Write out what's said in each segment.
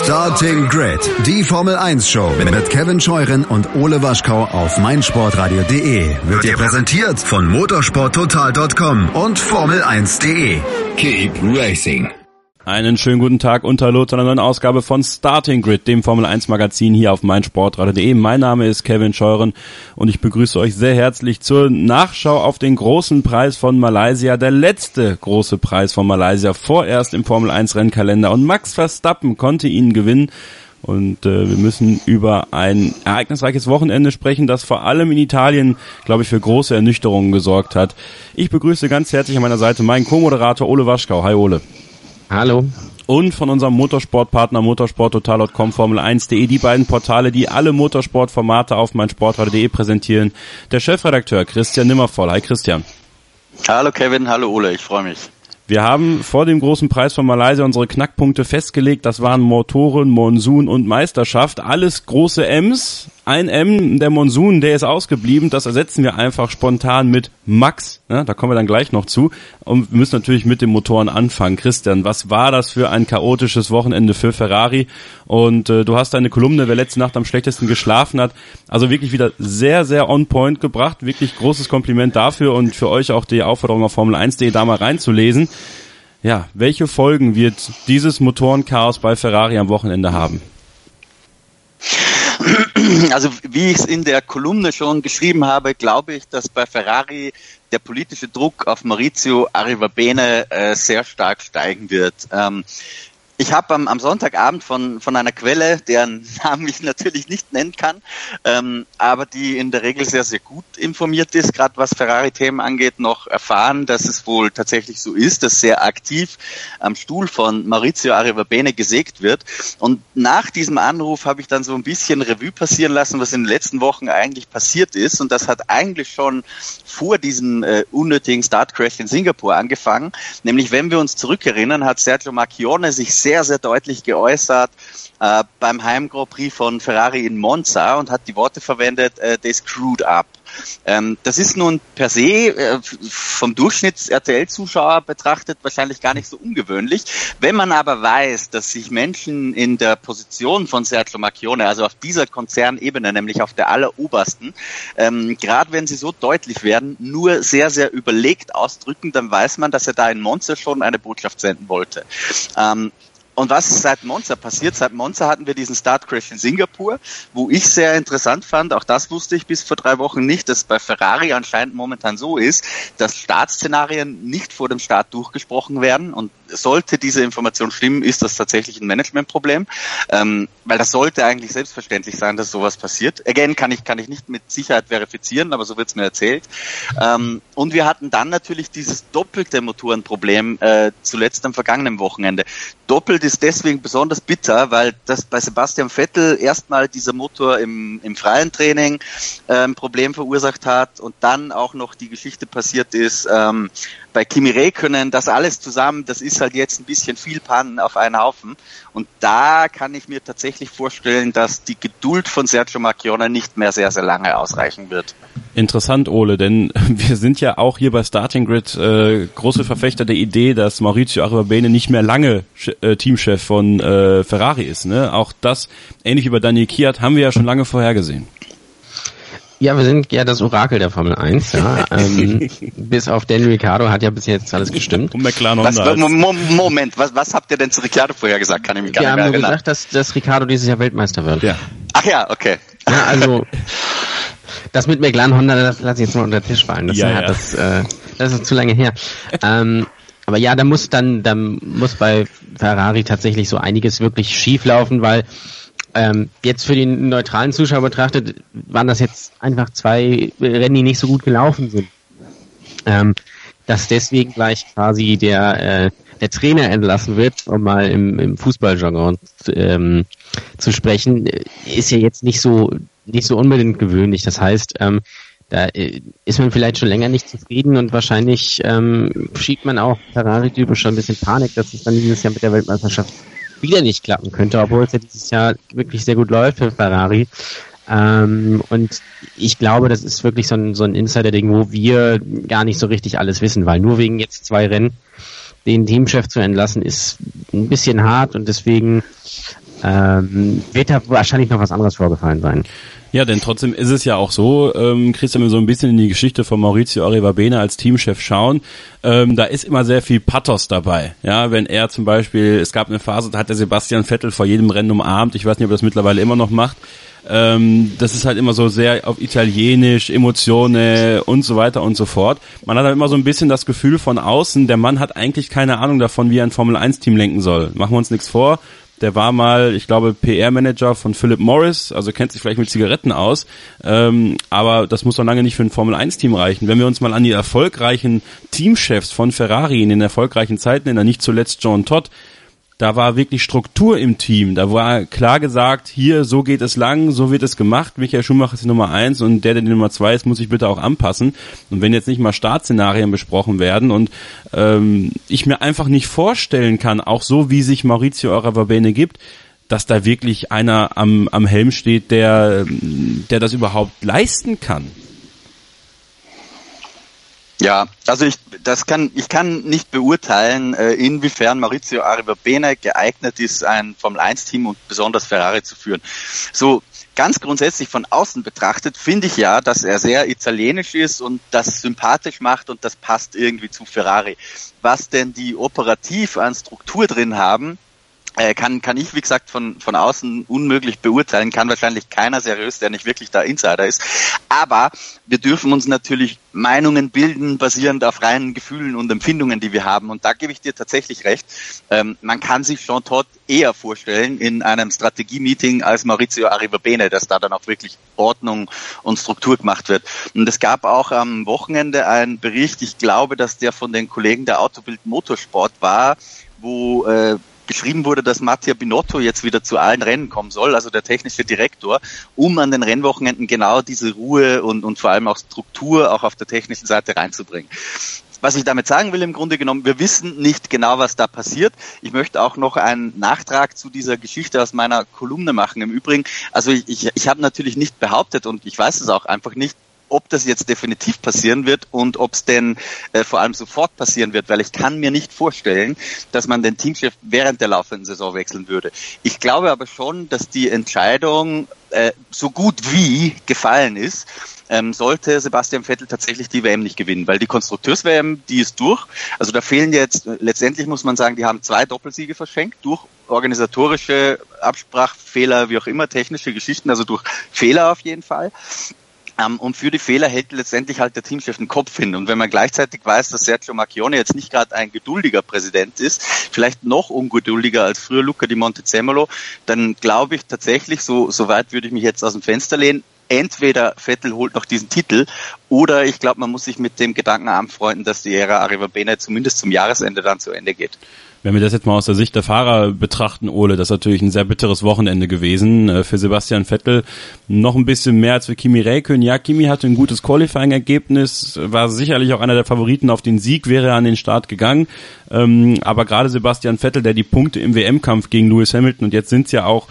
Starting Grid, die Formel 1 Show mit Kevin Scheuren und Ole Waschkau auf meinsportradio.de wird dir präsentiert von motorsporttotal.com und Formel1.de. Keep racing. Einen schönen guten Tag und hallo zu einer neuen Ausgabe von Starting Grid, dem Formel 1 Magazin hier auf meinsportradio.de. Mein Name ist Kevin Scheuren und ich begrüße euch sehr herzlich zur Nachschau auf den großen Preis von Malaysia, der letzte große Preis von Malaysia, vorerst im Formel 1 Rennkalender, und Max Verstappen konnte ihn gewinnen. Und wir müssen über ein ereignisreiches Wochenende sprechen, das vor allem in Italien, glaube ich, für große Ernüchterungen gesorgt hat. Ich begrüße ganz herzlich an meiner Seite meinen Co-Moderator Ole Waschkau. Hi Ole. Hallo. Und von unserem Motorsportpartner motorsporttotal.com, Formel1.de, die beiden Portale, die alle Motorsportformate auf meinsportradio.de präsentieren, der Chefredakteur Christian Nimmervoll. Hi Christian. Hallo Kevin, hallo Ole, ich freue mich. Wir haben vor dem großen Preis von Malaysia unsere Knackpunkte festgelegt. Das waren Motoren, Monsun und Meisterschaft. Alles große M's. Ein M, der Monsun, der ist ausgeblieben. Das ersetzen wir einfach spontan mit Max. Ja, da kommen wir dann gleich noch zu. Und wir müssen natürlich mit den Motoren anfangen. Christian, was war das für ein chaotisches Wochenende für Ferrari? Und du hast deine Kolumne, wer letzte Nacht am schlechtesten geschlafen hat, also wirklich wieder sehr, sehr on point gebracht. Wirklich großes Kompliment dafür und für euch auch die Aufforderung auf Formel1.de da mal reinzulesen. Ja, welche Folgen wird dieses Motorenchaos bei Ferrari am Wochenende haben? Also wie ich es in der Kolumne schon geschrieben habe, glaube ich, dass bei Ferrari der politische Druck auf Maurizio Arrivabene sehr stark steigen wird. Ich habe am Sonntagabend von einer Quelle, deren Namen ich natürlich nicht nennen kann, aber die in der Regel sehr, sehr gut informiert ist, gerade was Ferrari-Themen angeht, noch erfahren, dass es wohl tatsächlich so ist, dass sehr aktiv am Stuhl von Maurizio Arrivabene gesägt wird. Und nach diesem Anruf habe ich dann so ein bisschen Revue passieren lassen, was in den letzten Wochen eigentlich passiert ist. Und das hat eigentlich schon vor diesem unnötigen Startcrash in Singapur angefangen. Nämlich, wenn wir uns zurückerinnern, hat Sergio Marchionne sich sehr, sehr deutlich geäußert beim Heim-Grand Prix von Ferrari in Monza und hat die Worte verwendet, they screwed up. Das ist nun per se vom Durchschnitts-RTL-Zuschauer betrachtet wahrscheinlich gar nicht so ungewöhnlich. Wenn man aber weiß, dass sich Menschen in der Position von Sergio Marchionne, also auf dieser Konzernebene, nämlich auf der allerobersten, gerade wenn sie so deutlich werden, nur sehr, sehr überlegt ausdrücken, dann weiß man, dass er da in Monza schon eine Botschaft senden wollte. Und was ist seit Monza passiert? Seit Monza hatten wir diesen Startcrash in Singapur, wo ich sehr interessant fand, auch das wusste ich bis vor 3 Wochen nicht, dass bei Ferrari anscheinend momentan so ist, dass Startszenarien nicht vor dem Start durchgesprochen werden. Und sollte diese Information stimmen, ist das tatsächlich ein Managementproblem, weil das sollte eigentlich selbstverständlich sein, dass sowas passiert. Again, kann ich nicht mit Sicherheit verifizieren, aber so wird es mir erzählt. Und wir hatten dann natürlich dieses doppelte Motorenproblem zuletzt am vergangenen Wochenende. Doppelt ist deswegen besonders bitter, weil das bei Sebastian Vettel erstmal dieser Motor im freien Training ein Problem verursacht hat und dann auch noch die Geschichte passiert ist bei Kimi Räikkönen, das alles zusammen, das ist halt jetzt ein bisschen viel Pannen auf einen Haufen. Und da kann ich mir tatsächlich vorstellen, dass die Geduld von Sergio Marchionne nicht mehr sehr, sehr lange ausreichen wird. Interessant, Ole, denn wir sind ja auch hier bei Starting Grid große Verfechter der Idee, dass Maurizio Arrivabene nicht mehr lange Teamchef von Ferrari ist. Ne? Auch das, ähnlich wie bei Daniel Kvyat, haben wir ja schon lange vorhergesehen. Ja, wir sind ja das Orakel der Formel 1. Ja. Bis auf Daniel Ricciardo hat ja bis jetzt alles gestimmt. Und McLaren Moment, was habt ihr denn zu Ricciardo vorher gesagt? Kann ich mich gar nicht mehr erinnern. Wir haben nur gesagt, dass Ricciardo dieses Jahr Weltmeister wird. Ja. Ach ja, okay. Ja, also das mit McLaren Honda, das lasse ich jetzt mal unter den Tisch fallen. Das ist zu lange her. Aber ja, da muss bei Ferrari tatsächlich so einiges wirklich schief laufen, weil jetzt für den neutralen Zuschauer betrachtet, waren das jetzt einfach 2 Rennen, die nicht so gut gelaufen sind. Dass deswegen gleich quasi der Trainer entlassen wird, um mal im Fußballjargon zu sprechen, ist ja jetzt nicht so unbedingt gewöhnlich. Das heißt, da ist man vielleicht schon länger nicht zufrieden und wahrscheinlich schiebt man auch Ferrari-typisch schon ein bisschen Panik, dass es dann dieses Jahr mit der Weltmeisterschaft wieder nicht klappen könnte, obwohl es ja dieses Jahr wirklich sehr gut läuft für Ferrari. Und ich glaube, das ist wirklich so ein Insider-Ding, wo wir gar nicht so richtig alles wissen, weil nur wegen jetzt 2 Rennen den Teamchef zu entlassen, ist ein bisschen hart und deswegen wird da wahrscheinlich noch was anderes vorgefallen sein. Ja, denn trotzdem ist es ja auch so, Christian, wenn wir so ein bisschen in die Geschichte von Maurizio Arrivabene als Teamchef schauen, da ist immer sehr viel Pathos dabei. Ja, wenn er zum Beispiel, es gab eine Phase, da hat der Sebastian Vettel vor jedem Rennen umarmt, ich weiß nicht, ob er das mittlerweile immer noch macht. Das ist halt immer so sehr auf Italienisch, Emotionen und so weiter und so fort. Man hat halt immer so ein bisschen das Gefühl von außen, der Mann hat eigentlich keine Ahnung davon, wie er ein Formel-1-Team lenken soll. Machen wir uns nichts vor. Der war mal, ich glaube, PR-Manager von Philip Morris, also kennt sich vielleicht mit Zigaretten aus, aber das muss doch lange nicht für ein Formel-1-Team reichen. Wenn wir uns mal an die erfolgreichen Teamchefs von Ferrari in den erfolgreichen Zeiten erinnern, nicht zuletzt John Todt, da war wirklich Struktur im Team. Da war klar gesagt, hier, so geht es lang, so wird es gemacht. Michael Schumacher ist die Nummer 1 und der die Nummer 2 ist, muss sich bitte auch anpassen. Und wenn jetzt nicht mal Startszenarien besprochen werden und ich mir einfach nicht vorstellen kann, auch so wie sich Maurizio Arrivabene gibt, dass da wirklich einer am Helm steht, der das überhaupt leisten kann. Ja, also ich kann nicht beurteilen, inwiefern Maurizio Arrivabene geeignet ist, ein Formel-1-Team und besonders Ferrari zu führen. So ganz grundsätzlich von außen betrachtet finde ich ja, dass er sehr italienisch ist und das sympathisch macht und das passt irgendwie zu Ferrari. Was denn die operativ an Struktur drin haben, kann ich, wie gesagt, von außen unmöglich beurteilen, kann wahrscheinlich keiner seriös, der nicht wirklich da Insider ist. Aber wir dürfen uns natürlich Meinungen bilden, basierend auf reinen Gefühlen und Empfindungen, die wir haben. Und da gebe ich dir tatsächlich recht. Man kann sich Jean Todt eher vorstellen in einem Strategie-Meeting als Maurizio Arrivabene, dass da dann auch wirklich Ordnung und Struktur gemacht wird. Und es gab auch am Wochenende einen Bericht, ich glaube, dass der von den Kollegen der Autobild Motorsport war, wo geschrieben wurde, dass Mattia Binotto jetzt wieder zu allen Rennen kommen soll, also der technische Direktor, um an den Rennwochenenden genau diese Ruhe und vor allem auch Struktur auch auf der technischen Seite reinzubringen. Was ich damit sagen will, im Grunde genommen, wir wissen nicht genau, was da passiert. Ich möchte auch noch einen Nachtrag zu dieser Geschichte aus meiner Kolumne machen. Im Übrigen, also ich habe natürlich nicht behauptet und ich weiß es auch einfach nicht, ob das jetzt definitiv passieren wird und ob es denn vor allem sofort passieren wird, weil ich kann mir nicht vorstellen, dass man den Teamchef während der laufenden Saison wechseln würde. Ich glaube aber schon, dass die Entscheidung so gut wie gefallen ist, sollte Sebastian Vettel tatsächlich die WM nicht gewinnen, weil die Konstrukteurs-WM, die ist durch. Also da fehlen jetzt, letztendlich muss man sagen, die haben 2 Doppelsiege verschenkt durch organisatorische Absprachfehler, wie auch immer, technische Geschichten, also durch Fehler auf jeden Fall. Und für die Fehler hält letztendlich halt der Teamchef den Kopf hin. Und wenn man gleichzeitig weiß, dass Sergio Marchionne jetzt nicht gerade ein geduldiger Präsident ist, vielleicht noch ungeduldiger als früher Luca Di Montezemolo, dann glaube ich tatsächlich, so weit würde ich mich jetzt aus dem Fenster lehnen, entweder Vettel holt noch diesen Titel oder ich glaube, man muss sich mit dem Gedanken anfreunden, dass die Ära Arrivabene zumindest zum Jahresende dann zu Ende geht. Wenn wir das jetzt mal aus der Sicht der Fahrer betrachten, Ole, das ist natürlich ein sehr bitteres Wochenende gewesen für Sebastian Vettel. Noch ein bisschen mehr als für Kimi Räikkönen. Ja, Kimi hatte ein gutes Qualifying-Ergebnis, war sicherlich auch einer der Favoriten auf den Sieg, wäre er an den Start gegangen. Aber gerade Sebastian Vettel, der die Punkte im WM-Kampf gegen Lewis Hamilton, und jetzt sind es ja auch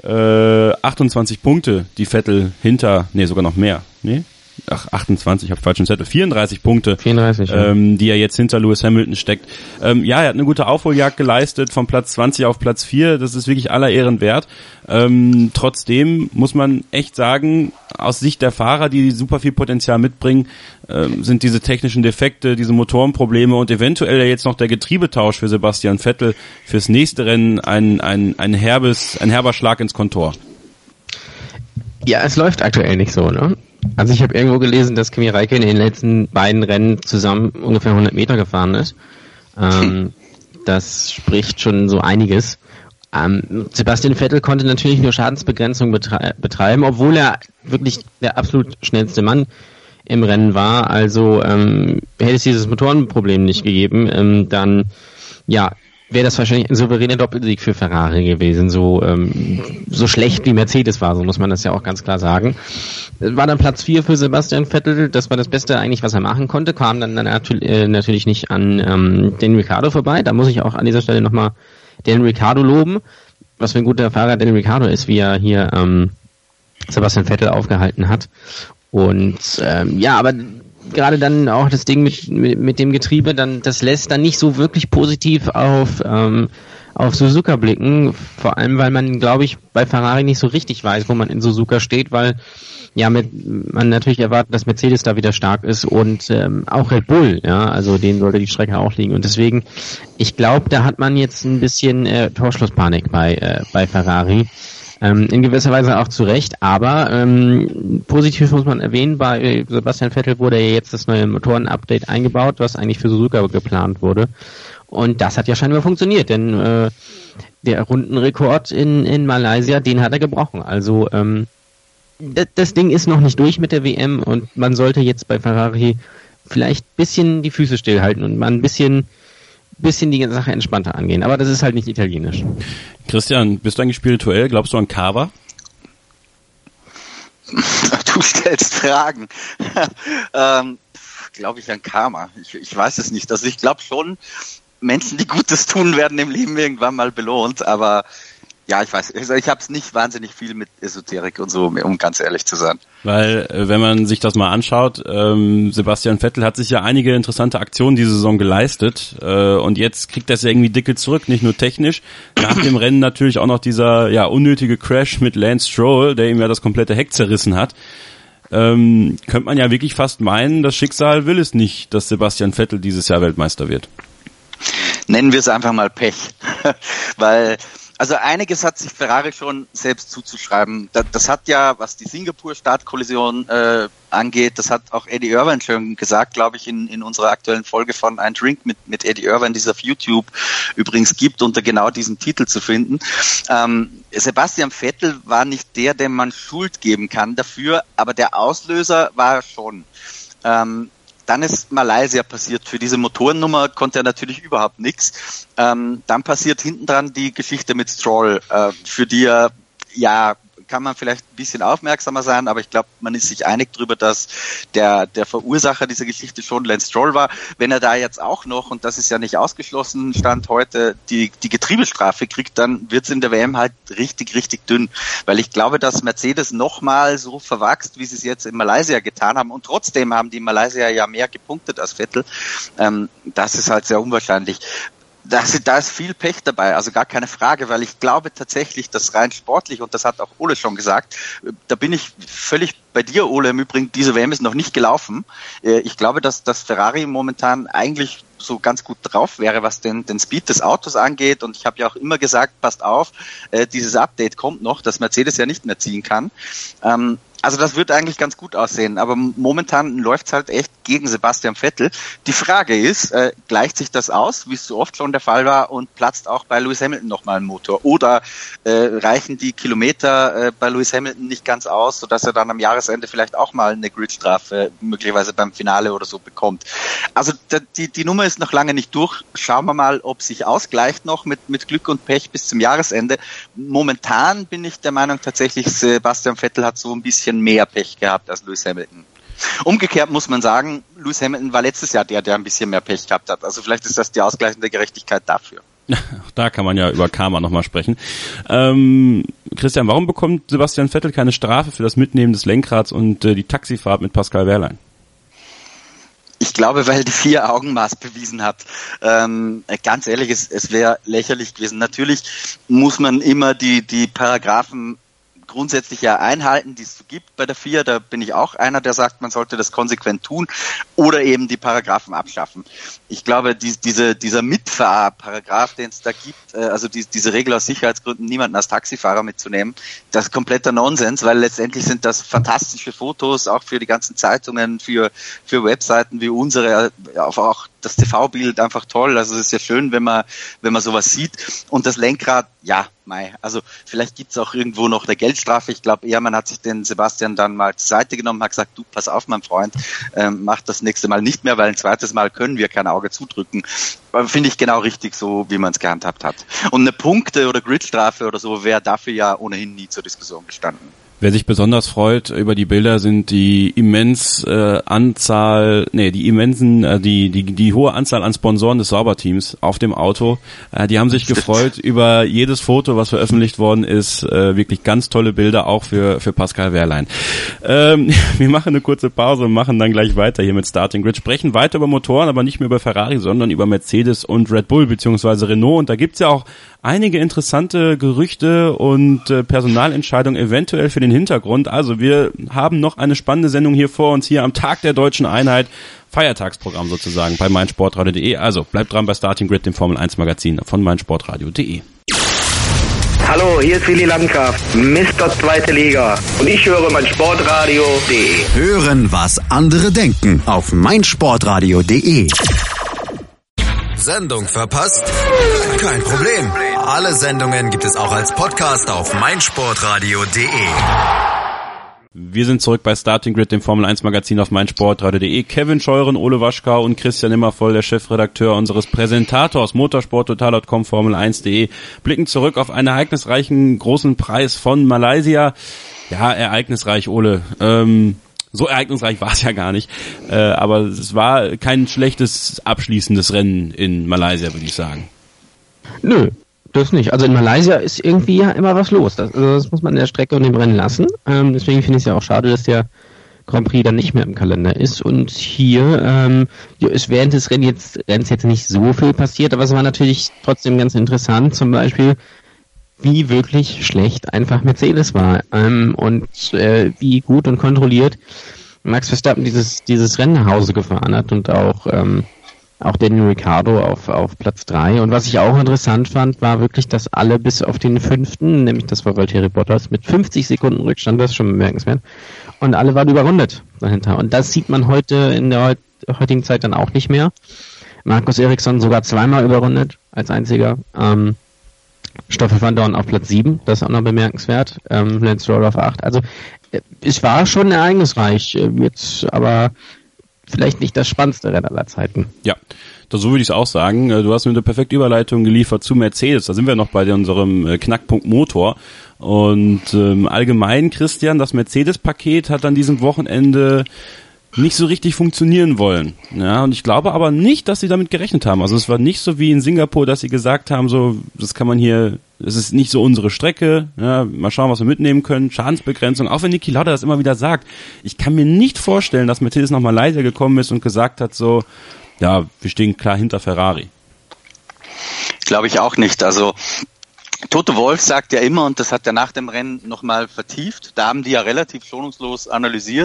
28 Punkte, die Vettel sogar noch mehr, 28, ich habe falschen Zettel, 34 Punkte, 34, die er jetzt hinter Lewis Hamilton steckt. Er hat eine gute Aufholjagd geleistet, von Platz 20 auf Platz 4, das ist wirklich aller Ehren wert. Trotzdem muss man echt sagen, aus Sicht der Fahrer, die super viel Potenzial mitbringen, sind diese technischen Defekte, diese Motorenprobleme und eventuell jetzt noch der Getriebetausch für Sebastian Vettel fürs nächste Rennen ein herber Schlag ins Kontor. Ja, es läuft aktuell nicht so, ne? Also ich habe irgendwo gelesen, dass Kimi Räikkönen in den letzten beiden Rennen zusammen ungefähr 100 Meter gefahren ist. Das spricht schon so einiges. Sebastian Vettel konnte natürlich nur Schadensbegrenzung betreiben, obwohl er wirklich der absolut schnellste Mann im Rennen war. Also hätte es dieses Motorenproblem nicht gegeben, dann wäre das wahrscheinlich ein souveräner Doppelsieg für Ferrari gewesen. So schlecht wie Mercedes war, so muss man das ja auch ganz klar sagen. War dann Platz 4 für Sebastian Vettel, das war das Beste eigentlich, was er machen konnte, kam dann natürlich nicht an Daniel Ricciardo vorbei. Da muss ich auch an dieser Stelle nochmal Daniel Ricciardo loben, was für ein guter Fahrer Daniel Ricciardo ist, wie er hier Sebastian Vettel aufgehalten hat. Und aber gerade dann auch das Ding mit dem Getriebe, das lässt dann nicht so wirklich positiv auf auf Suzuka blicken, vor allem weil man, glaube ich, bei Ferrari nicht so richtig weiß, wo man in Suzuka steht, weil man natürlich erwartet, dass Mercedes da wieder stark ist und auch Red Bull, ja, also denen sollte die Strecke auch liegen und deswegen, ich glaube, da hat man jetzt ein bisschen Torschlusspanik bei Ferrari. In gewisser Weise auch zu Recht, aber positiv muss man erwähnen, bei Sebastian Vettel wurde ja jetzt das neue Motoren-Update eingebaut, was eigentlich für Suzuka geplant wurde. Und das hat ja scheinbar funktioniert, denn der Rundenrekord in Malaysia, den hat er gebrochen. Also das Ding ist noch nicht durch mit der WM und man sollte jetzt bei Ferrari vielleicht ein bisschen die Füße stillhalten und mal ein bisschen die Sache entspannter angehen. Aber das ist halt nicht italienisch. Christian, bist du eigentlich spirituell? Glaubst du an Carver? Du stellst Fragen. Glaube ich an Karma? Ich weiß es nicht. Also ich glaube schon, Menschen, die Gutes tun, werden im Leben irgendwann mal belohnt. Aber ja, ich weiß, also ich habe es nicht wahnsinnig viel mit Esoterik und so, um ganz ehrlich zu sein. Weil, wenn man sich das mal anschaut, Sebastian Vettel hat sich ja einige interessante Aktionen diese Saison geleistet und jetzt kriegt er es ja irgendwie dicke zurück, nicht nur technisch. Nach dem Rennen natürlich auch noch dieser unnötige Crash mit Lance Stroll, der ihm ja das komplette Heck zerrissen hat. Könnte man ja wirklich fast meinen, das Schicksal will es nicht, dass Sebastian Vettel dieses Jahr Weltmeister wird. Nennen wir es einfach mal Pech, weil also einiges hat sich Ferrari schon selbst zuzuschreiben. Das hat ja, was die Singapur-Startkollision angeht, das hat auch Eddie Irvine schon gesagt, glaube ich, in unserer aktuellen Folge von Ein Drink mit Eddie Irvine, die es auf YouTube übrigens gibt, unter genau diesem Titel zu finden. Sebastian Vettel war nicht der, dem man Schuld geben kann dafür, aber der Auslöser war er schon. Dann ist Malaysia passiert. Für diese Motorennummer konnte er natürlich überhaupt nichts. Dann passiert hinten dran die Geschichte mit Stroll, für die er, ja, kann man vielleicht ein bisschen aufmerksamer sein, aber ich glaube, man ist sich einig darüber, dass der Verursacher dieser Geschichte schon Lance Stroll war. Wenn er da jetzt auch noch, und das ist ja nicht ausgeschlossen, Stand heute, die Getriebestrafe kriegt, dann wird es in der WM halt richtig, richtig dünn. Weil ich glaube, dass Mercedes nochmal so verwachst, wie sie es jetzt in Malaysia getan haben, und trotzdem haben die Malaysier ja mehr gepunktet als Vettel. Das ist halt sehr unwahrscheinlich. Da ist viel Pech dabei, also gar keine Frage, weil ich glaube tatsächlich, dass rein sportlich, und das hat auch Ole schon gesagt, da bin ich völlig bei dir, Ole, im Übrigen, diese WM ist noch nicht gelaufen. Ich glaube, dass Ferrari momentan eigentlich so ganz gut drauf wäre, was den Speed des Autos angeht, und ich habe ja auch immer gesagt, passt auf, dieses Update kommt noch, dass Mercedes ja nicht mehr ziehen kann. Also das wird eigentlich ganz gut aussehen, aber momentan läuft's halt echt gegen Sebastian Vettel. Die Frage ist, gleicht sich das aus, wie es so oft schon der Fall war, und platzt auch bei Lewis Hamilton nochmal ein Motor? Oder reichen die Kilometer bei Lewis Hamilton nicht ganz aus, sodass er dann am Jahresende vielleicht auch mal eine Gridstrafe möglicherweise beim Finale oder so bekommt? Also die Nummer ist noch lange nicht durch. Schauen wir mal, ob sich ausgleicht noch mit Glück und Pech bis zum Jahresende. Momentan bin ich der Meinung tatsächlich, Sebastian Vettel hat so ein bisschen mehr Pech gehabt als Lewis Hamilton. Umgekehrt muss man sagen, Lewis Hamilton war letztes Jahr der ein bisschen mehr Pech gehabt hat. Also vielleicht ist das die ausgleichende Gerechtigkeit dafür. Da kann man ja über Karma nochmal sprechen. Christian, warum bekommt Sebastian Vettel keine Strafe für das Mitnehmen des Lenkrads und die Taxifahrt mit Pascal Wehrlein? Ich glaube, weil die 4-Augenmaß bewiesen hat. Ganz ehrlich, es wäre lächerlich gewesen. Natürlich muss man immer die Paragraphen grundsätzlich ja einhalten, die es so gibt bei der FIA. Da bin ich auch einer, der sagt, man sollte das konsequent tun oder eben die Paragraphen abschaffen. Ich glaube, dieser Mitfahrparagraph, den es da gibt, also diese Regel aus Sicherheitsgründen, niemanden als Taxifahrer mitzunehmen, das ist kompletter Nonsens, weil letztendlich sind das fantastische Fotos, auch für die ganzen Zeitungen, für Webseiten wie unsere, auch das TV-Bild einfach toll. Also es ist ja schön, wenn man sowas sieht. Und das Lenkrad, ja, also vielleicht gibt's auch irgendwo noch eine Geldstrafe. Ich glaube eher, man hat sich den Sebastian dann mal zur Seite genommen, hat gesagt, du, pass auf, mein Freund, mach das nächste Mal nicht mehr, weil ein zweites Mal können wir kein Auge zudrücken. Finde ich genau richtig, so wie man es gehandhabt hat. Und eine Punkte- oder Gridstrafe oder so wäre dafür ja ohnehin nie zur Diskussion gestanden. Wer sich besonders freut über die Bilder sind die hohe Anzahl an Sponsoren des Sauberteams auf dem Auto. Die haben sich gefreut über jedes Foto, was veröffentlicht worden ist. Wirklich ganz tolle Bilder auch für Pascal Wehrlein. Wir machen eine kurze Pause und machen dann gleich weiter hier mit Starting Grid. Sprechen weiter über Motoren, aber nicht mehr über Ferrari, sondern über Mercedes und Red Bull bzw. Renault. Und da gibt's ja auch einige interessante Gerüchte und Personalentscheidungen eventuell für den Hintergrund. Also wir haben noch eine spannende Sendung hier vor uns, hier am Tag der Deutschen Einheit. Feiertagsprogramm sozusagen bei meinsportradio.de. Also bleibt dran bei Starting Grid, dem Formel 1 Magazin von meinsportradio.de. Hallo, hier ist Willi Landgraf, Mr. Zweite Liga. Und ich höre meinsportradio.de. Hören, was andere denken auf meinsportradio.de. Sendung verpasst? Kein Problem. Alle Sendungen gibt es auch als Podcast auf meinsportradio.de. Wir sind zurück bei Starting Grid, dem Formel 1 Magazin auf meinsportradio.de. Kevin Scheuren, Ole Waschkau und Christian Immervoll, der Chefredakteur unseres Präsentators motorsporttotal.com, Formel1.de, blicken zurück auf einen ereignisreichen großen Preis von Malaysia. Ja, ereignisreich, Ole. So ereignisreich war es ja gar nicht, aber es war kein schlechtes abschließendes Rennen in Malaysia, würde ich sagen. Nö, das nicht. Also in Malaysia ist irgendwie ja immer was los. Das muss man in der Strecke und im Rennen lassen. Deswegen finde ich es ja auch schade, dass der Grand Prix dann nicht mehr im Kalender ist. Und hier ist während des Rennens jetzt nicht so viel passiert, aber es war natürlich trotzdem ganz interessant, zum Beispiel wie wirklich schlecht einfach Mercedes war und wie gut und kontrolliert Max Verstappen dieses Rennen nach Hause gefahren hat und auch Daniel Ricciardo auf Platz 3. Und was ich auch interessant fand, war wirklich, dass alle bis auf den 5., nämlich das war Valtteri Bottas, mit 50 Sekunden Rückstand, das ist schon bemerkenswert, und alle waren überrundet dahinter. Und das sieht man heute in der heutigen Zeit dann auch nicht mehr. Markus Ericsson sogar zweimal überrundet als einziger. Stoffel van Dorn auf Platz 7, das ist auch noch bemerkenswert. Lance Stroll auf 8. Also es war schon ereignisreich, jetzt aber vielleicht nicht das spannendste Rennen aller Zeiten. Ja, so würde ich es auch sagen. Du hast mir eine perfekte Überleitung geliefert zu Mercedes. Da sind wir noch bei unserem Knackpunkt Motor. Und allgemein, Christian, das Mercedes-Paket hat an diesem Wochenende nicht so richtig funktionieren wollen. Ja, und ich glaube aber nicht, dass sie damit gerechnet haben. Also es war nicht so wie in Singapur, dass sie gesagt haben, so, das ist nicht so unsere Strecke, ja, mal schauen, was wir mitnehmen können, Schadensbegrenzung, auch wenn Niki Lauda das immer wieder sagt. Ich kann mir nicht vorstellen, dass Mercedes nach Malaysia gekommen ist und gesagt hat, so, ja, wir stehen klar hinter Ferrari. Glaube ich auch nicht. Also Toto Wolff sagt ja immer, und das hat er nach dem Rennen nochmal vertieft, da haben die ja relativ schonungslos analysiert.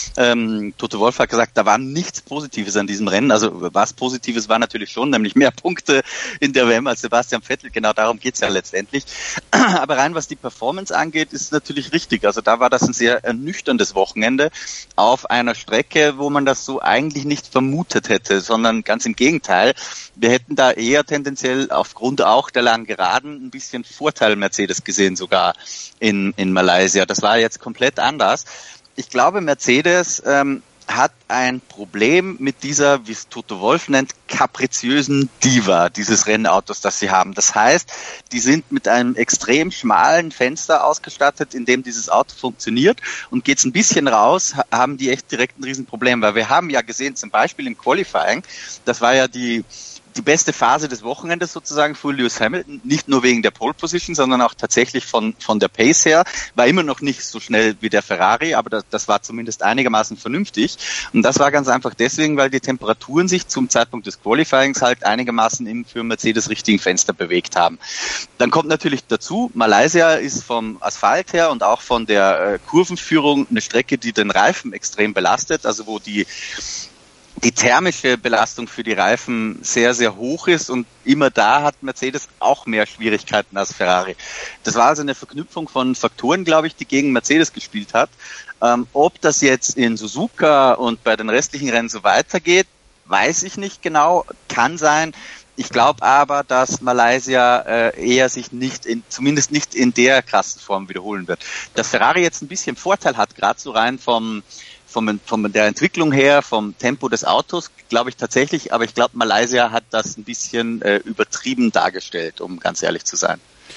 Toto Wolff hat gesagt, da war nichts Positives an diesem Rennen. Also was Positives war natürlich schon, nämlich mehr Punkte in der WM als Sebastian Vettel. Genau darum geht's ja letztendlich. Aber rein was die Performance angeht, ist natürlich richtig. Also da war das ein sehr ernüchterndes Wochenende auf einer Strecke, wo man das so eigentlich nicht vermutet hätte, sondern ganz im Gegenteil. Wir hätten da eher tendenziell aufgrund auch der langen Geraden ein bisschen Vorteil Mercedes gesehen sogar in Malaysia. Das war jetzt komplett anders. Ich glaube, Mercedes hat ein Problem mit dieser, wie es Toto Wolff nennt, kapriziösen Diva dieses Rennautos, das sie haben. Das heißt, die sind mit einem extrem schmalen Fenster ausgestattet, in dem dieses Auto funktioniert, und geht's ein bisschen raus, haben die echt direkt ein Riesenproblem, weil wir haben ja gesehen, zum Beispiel im Qualifying, das war ja die beste Phase des Wochenendes sozusagen für Lewis Hamilton, nicht nur wegen der Pole Position, sondern auch tatsächlich von der Pace her, war immer noch nicht so schnell wie der Ferrari, aber das war zumindest einigermaßen vernünftig, und das war ganz einfach deswegen, weil die Temperaturen sich zum Zeitpunkt des Qualifyings halt einigermaßen im für Mercedes richtigen Fenster bewegt haben. Dann kommt natürlich dazu, Malaysia ist vom Asphalt her und auch von der Kurvenführung eine Strecke, die den Reifen extrem belastet, also wo die thermische Belastung für die Reifen sehr, sehr hoch ist, und immer da hat Mercedes auch mehr Schwierigkeiten als Ferrari. Das war also eine Verknüpfung von Faktoren, glaube ich, die gegen Mercedes gespielt hat. Ob das jetzt in Suzuka und bei den restlichen Rennen so weitergeht, weiß ich nicht genau, kann sein. Ich glaube aber, dass Malaysia eher sich zumindest nicht in der krassen Form wiederholen wird. Dass Ferrari jetzt ein bisschen Vorteil hat, gerade so rein von der Entwicklung her, vom Tempo des Autos, glaube ich tatsächlich, aber ich glaube, Malaysia hat das ein bisschen übertrieben dargestellt, um ganz ehrlich zu sein.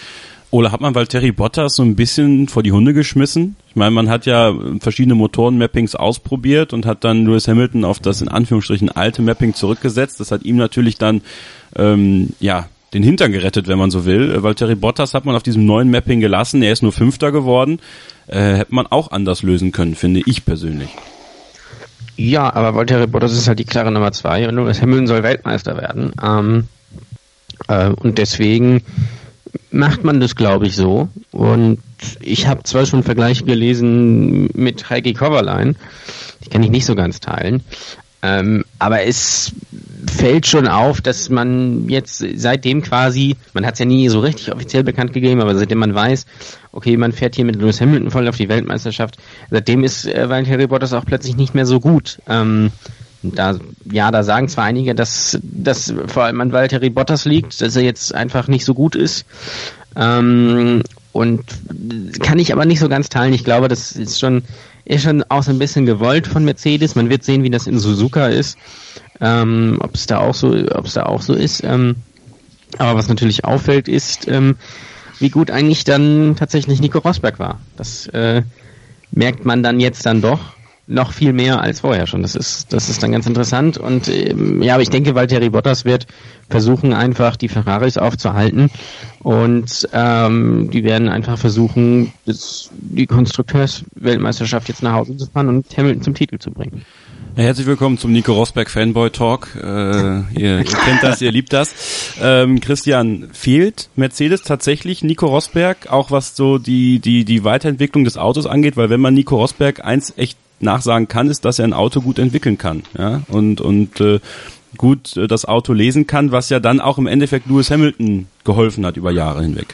Ole, hat man Valtteri Bottas so ein bisschen vor die Hunde geschmissen? Ich meine, man hat ja verschiedene Motoren-Mappings ausprobiert und hat dann Lewis Hamilton auf das in Anführungsstrichen alte Mapping zurückgesetzt. Das hat ihm natürlich dann den Hintern gerettet, wenn man so will. Valtteri Bottas hat man auf diesem neuen Mapping gelassen. Er ist nur Fünfter geworden. Hätte man auch anders lösen können, finde ich persönlich. Ja, aber Valtteri Bottas ist halt die klare Nummer 2 und Lewis Hamilton soll Weltmeister werden. Und deswegen macht man das, glaube ich, so. Und ich habe zwar schon Vergleiche gelesen mit Heikki Kovalainen, die kann ich nicht so ganz teilen, aber es fällt schon auf, dass man jetzt seitdem quasi, man hat es ja nie so richtig offiziell bekannt gegeben, aber seitdem man weiß, okay, man fährt hier mit Lewis Hamilton voll auf die Weltmeisterschaft, seitdem ist Valtteri Bottas auch plötzlich nicht mehr so gut. Da sagen zwar einige, dass das vor allem an Valtteri Bottas liegt, dass er jetzt einfach nicht so gut ist. Und kann ich aber nicht so ganz teilen. Ich glaube, das ist schon auch so ein bisschen gewollt von Mercedes. Man wird sehen, wie das in Suzuka ist. Ob es da auch so ist. Aber was natürlich auffällt, ist, wie gut eigentlich dann tatsächlich Nico Rosberg war. Das merkt man dann jetzt dann doch noch viel mehr als vorher schon. Das ist dann ganz interessant. Und aber ich denke, Valtteri Bottas wird versuchen, einfach die Ferraris aufzuhalten. Und die werden einfach versuchen, die Konstrukteursweltmeisterschaft jetzt nach Hause zu fahren und Hamilton zum Titel zu bringen. Ja, herzlich willkommen zum Nico Rosberg Fanboy Talk. Ihr kennt das, ihr liebt das. Christian, fehlt Mercedes tatsächlich Nico Rosberg, auch was so die Weiterentwicklung des Autos angeht? Weil wenn man Nico Rosberg eins echt nachsagen kann, ist, dass er ein Auto gut entwickeln kann, ja, und gut das Auto lesen kann, was ja dann auch im Endeffekt Lewis Hamilton geholfen hat über Jahre hinweg.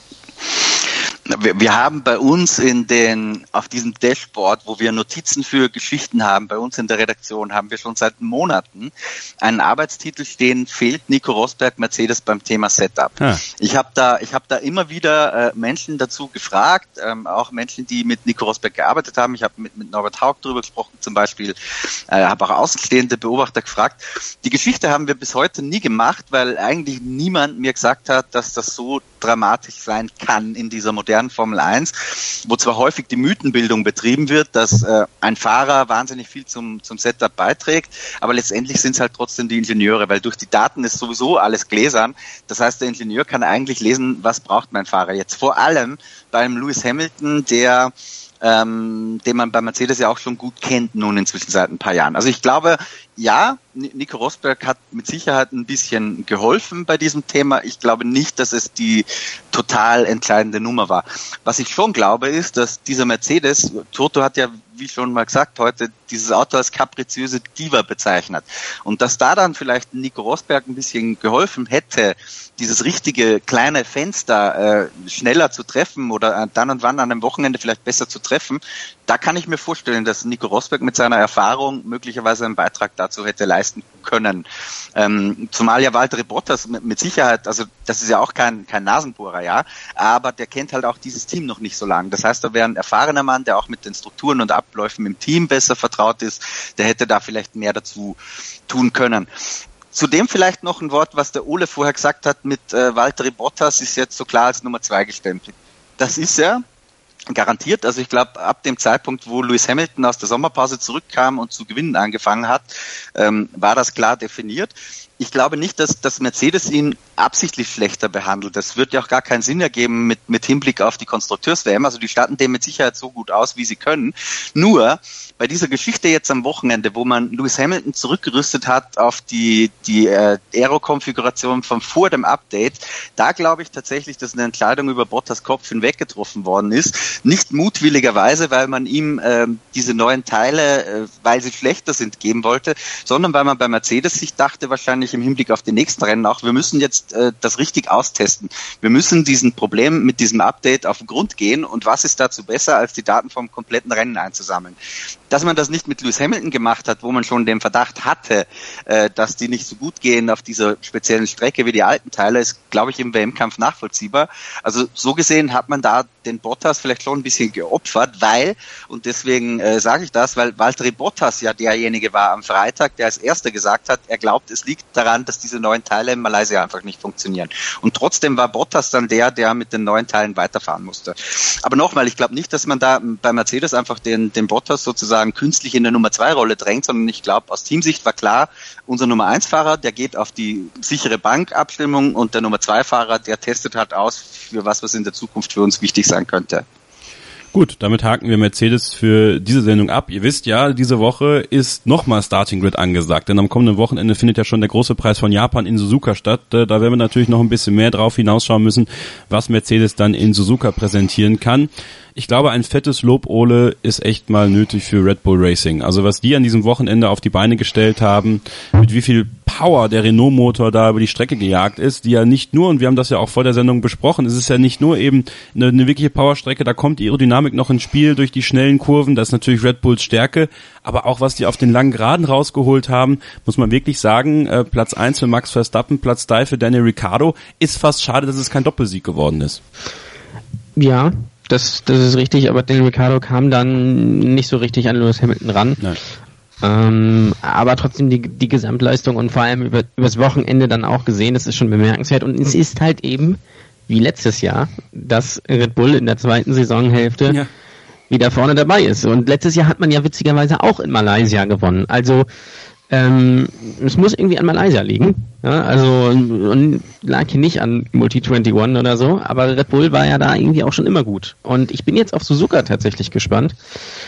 Wir haben bei uns auf diesem Dashboard, wo wir Notizen für Geschichten haben, bei uns in der Redaktion haben wir schon seit Monaten einen Arbeitstitel stehen, fehlt Nico Rosberg Mercedes beim Thema Setup. Ja. Ich habe da immer wieder Menschen dazu gefragt, auch Menschen, die mit Nico Rosberg gearbeitet haben. Ich habe mit Norbert Haug darüber gesprochen zum Beispiel, habe auch außenstehende Beobachter gefragt. Die Geschichte haben wir bis heute nie gemacht, weil eigentlich niemand mir gesagt hat, dass das so dramatisch sein kann in dieser modernen Formel 1, wo zwar häufig die Mythenbildung betrieben wird, dass ein Fahrer wahnsinnig viel zum Setup beiträgt, aber letztendlich sind es halt trotzdem die Ingenieure, weil durch die Daten ist sowieso alles gläsern. Das heißt, der Ingenieur kann eigentlich lesen, was braucht mein Fahrer jetzt. Vor allem beim Lewis Hamilton, den man bei Mercedes ja auch schon gut kennt nun inzwischen seit ein paar Jahren. Also ich glaube, ja, Nico Rosberg hat mit Sicherheit ein bisschen geholfen bei diesem Thema. Ich glaube nicht, dass es die total entscheidende Nummer war. Was ich schon glaube, ist, dass dieser Mercedes, Toto hat ja, wie schon mal gesagt, heute dieses Auto als kapriziöse Diva bezeichnet. Und dass da dann vielleicht Nico Rosberg ein bisschen geholfen hätte, dieses richtige kleine Fenster schneller zu treffen oder dann und wann an einem Wochenende vielleicht besser zu treffen, da kann ich mir vorstellen, dass Nico Rosberg mit seiner Erfahrung möglicherweise einen Beitrag dazu hätte leisten können. Zumal ja Valtteri Bottas mit Sicherheit, also das ist ja auch kein Nasenbohrer, ja, aber der kennt halt auch dieses Team noch nicht so lange. Das heißt, da wäre ein erfahrener Mann, der auch mit den Strukturen und Abläufen im Team besser vertraut ist, der hätte da vielleicht mehr dazu tun können. Zudem vielleicht noch ein Wort, was der Ole vorher gesagt hat, mit Valtteri Bottas ist jetzt so klar als Nummer 2 gestempelt. Das ist er. Garantiert, also ich glaube, ab dem Zeitpunkt, wo Lewis Hamilton aus der Sommerpause zurückkam und zu gewinnen angefangen hat, war das klar definiert. Ich glaube nicht, dass Mercedes ihn absichtlich schlechter behandelt. Das wird ja auch gar keinen Sinn ergeben mit Hinblick auf die Konstrukteurs-WM. Also die statten dem mit Sicherheit so gut aus, wie sie können. Nur bei dieser Geschichte jetzt am Wochenende, wo man Lewis Hamilton zurückgerüstet hat auf die Aero-Konfiguration von vor dem Update, da glaube ich tatsächlich, dass eine Entscheidung über Bottas Kopf hinweg getroffen worden ist. Nicht mutwilligerweise, weil man ihm diese neuen Teile, weil sie schlechter sind, geben wollte, sondern weil man bei Mercedes sich dachte, wahrscheinlich im Hinblick auf die nächsten Rennen auch, wir müssen jetzt das richtig austesten. Wir müssen diesen Problem mit diesem Update auf den Grund gehen und was ist dazu besser, als die Daten vom kompletten Rennen einzusammeln. Dass man das nicht mit Lewis Hamilton gemacht hat, wo man schon den Verdacht hatte, dass die nicht so gut gehen auf dieser speziellen Strecke wie die alten Teile, ist, glaube ich, im WM-Kampf nachvollziehbar. Also so gesehen hat man da den Bottas vielleicht schon ein bisschen geopfert, weil, und deswegen sage ich das, weil Valtteri Bottas ja derjenige war am Freitag, der als Erster gesagt hat, er glaubt, es liegt daran, dass diese neuen Teile in Malaysia einfach nicht funktionieren. Und trotzdem war Bottas dann der mit den neuen Teilen weiterfahren musste. Aber nochmal, ich glaube nicht, dass man da bei Mercedes einfach den Bottas sozusagen künstlich in der Nummer 2 Rolle drängt, sondern ich glaube, aus Teamsicht war klar, unser Nummer 1 Fahrer, der geht auf die sichere Bankabstimmung und der Nummer 2 Fahrer, der testet halt aus, für was in der Zukunft für uns wichtig sein könnte. Gut, damit haken wir Mercedes für diese Sendung ab. Ihr wisst ja, diese Woche ist nochmal Starting Grid angesagt, denn am kommenden Wochenende findet ja schon der große Preis von Japan in Suzuka statt. Da werden wir natürlich noch ein bisschen mehr drauf hinausschauen müssen, was Mercedes dann in Suzuka präsentieren kann. Ich glaube, ein fettes Lob, Ole, ist echt mal nötig für Red Bull Racing. Also was die an diesem Wochenende auf die Beine gestellt haben, mit wie viel Power der Renault-Motor da über die Strecke gejagt ist, die ja nicht nur, und wir haben das ja auch vor der Sendung besprochen, es ist ja nicht nur eben eine wirkliche Powerstrecke, da kommt die Aerodynamik noch ins Spiel durch die schnellen Kurven, das ist natürlich Red Bulls Stärke, aber auch was die auf den langen Geraden rausgeholt haben, muss man wirklich sagen, Platz 1 für Max Verstappen, Platz 3 für Daniel Ricciardo, ist fast schade, dass es kein Doppelsieg geworden ist. Ja, das ist richtig, aber Daniel Ricciardo kam dann nicht so richtig an Lewis Hamilton ran. Aber trotzdem die Gesamtleistung und vor allem übers Wochenende dann auch gesehen, das ist schon bemerkenswert. Und es ist halt eben, wie letztes Jahr, dass Red Bull in der zweiten Saisonhälfte wieder vorne dabei ist. Und letztes Jahr hat man ja witzigerweise auch in Malaysia gewonnen. Also es muss irgendwie an Malaysia liegen. Ja, also und lag hier nicht an Multi-21 oder so, aber Red Bull war ja da irgendwie auch schon immer gut. Und ich bin jetzt auf Suzuka tatsächlich gespannt,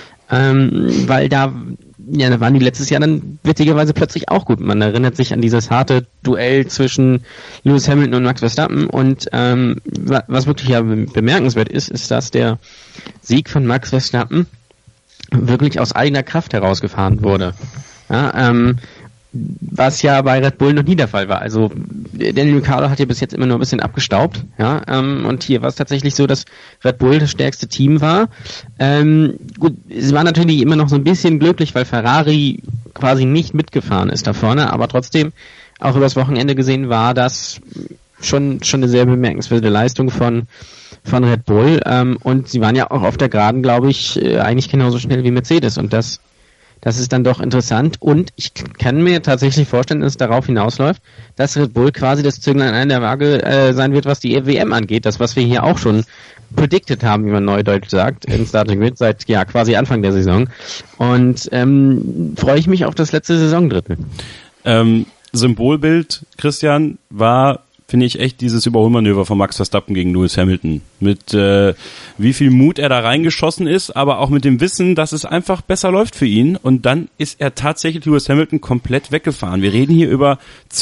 weil da waren die letztes Jahr dann witzigerweise plötzlich auch gut. Man erinnert sich an dieses harte Duell zwischen Lewis Hamilton und Max Verstappen und was wirklich ja bemerkenswert ist, dass der Sieg von Max Verstappen wirklich aus eigener Kraft herausgefahren wurde. Ja, was ja bei Red Bull noch nie der Fall war. Also Daniel Ricciardo hat ja bis jetzt immer nur ein bisschen abgestaubt, ja, und hier war es tatsächlich so, dass Red Bull das stärkste Team war. Gut, es war natürlich immer noch so ein bisschen glücklich, weil Ferrari quasi nicht mitgefahren ist da vorne, aber trotzdem, auch übers Wochenende gesehen, war das schon eine sehr bemerkenswerte Leistung von Red Bull, und sie waren ja auch auf der Geraden, glaube ich, eigentlich genauso schnell wie Mercedes, und das ist dann doch interessant, und ich kann mir tatsächlich vorstellen, dass es darauf hinausläuft, dass Red Bull quasi das Zünglein an der Waage sein wird, was die WM angeht. Das, was wir hier auch schon predicted haben, wie man neudeutsch sagt, in Starting Grid seit quasi Anfang der Saison. Und freue ich mich auf das letzte Saisondrittel. Symbolbild, Christian, war, finde ich, echt dieses Überholmanöver von Max Verstappen gegen Lewis Hamilton. Mit wie viel Mut er da reingeschossen ist, aber auch mit dem Wissen, dass es einfach besser läuft für ihn. Und dann ist er tatsächlich Lewis Hamilton komplett weggefahren. Wir reden hier über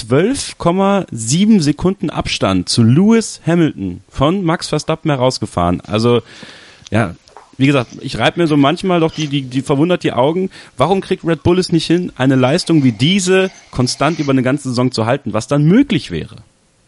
12,7 Sekunden Abstand zu Lewis Hamilton von Max Verstappen herausgefahren. Also, ja, wie gesagt, ich reibe mir so manchmal doch die verwundert die Augen. Warum kriegt Red Bull es nicht hin, eine Leistung wie diese konstant über eine ganze Saison zu halten, was dann möglich wäre?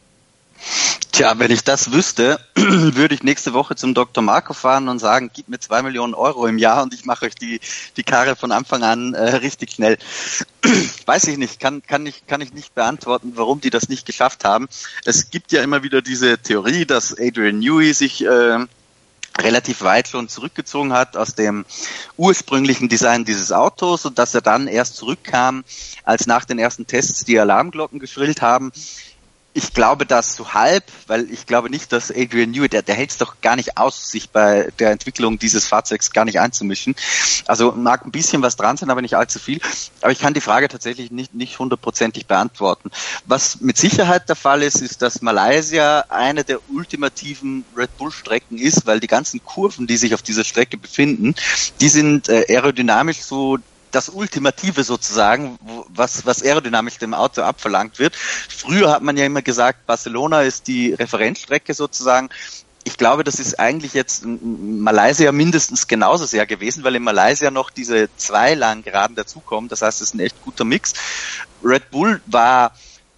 Tja, wenn ich das wüsste, würde ich nächste Woche zum Dr. Marco fahren und sagen, gib mir 2 Millionen Euro im Jahr und ich mache euch die Karre von Anfang an richtig schnell. Weiß ich nicht, kann ich nicht beantworten, warum die das nicht geschafft haben. Es gibt ja immer wieder diese Theorie, dass Adrian Newey sich relativ weit schon zurückgezogen hat aus dem ursprünglichen Design dieses Autos und dass er dann erst zurückkam, als nach den ersten Tests die Alarmglocken geschrillt haben. Ich glaube das so halb, weil ich glaube nicht, dass Adrian Newey, der hält es doch gar nicht aus, sich bei der Entwicklung dieses Fahrzeugs gar nicht einzumischen. Also mag ein bisschen was dran sein, aber nicht allzu viel. Aber ich kann die Frage tatsächlich nicht hundertprozentig beantworten. Was mit Sicherheit der Fall ist, dass Malaysia eine der ultimativen Red Bull Strecken ist, weil die ganzen Kurven, die sich auf dieser Strecke befinden, die sind aerodynamisch so das Ultimative sozusagen, was aerodynamisch dem Auto abverlangt wird. Früher hat man ja immer gesagt, Barcelona ist die Referenzstrecke sozusagen. Ich glaube, das ist eigentlich jetzt in Malaysia mindestens genauso sehr gewesen, weil in Malaysia noch diese 2 Langgeraden dazukommen. Das heißt, es ist ein echt guter Mix. Red Bull war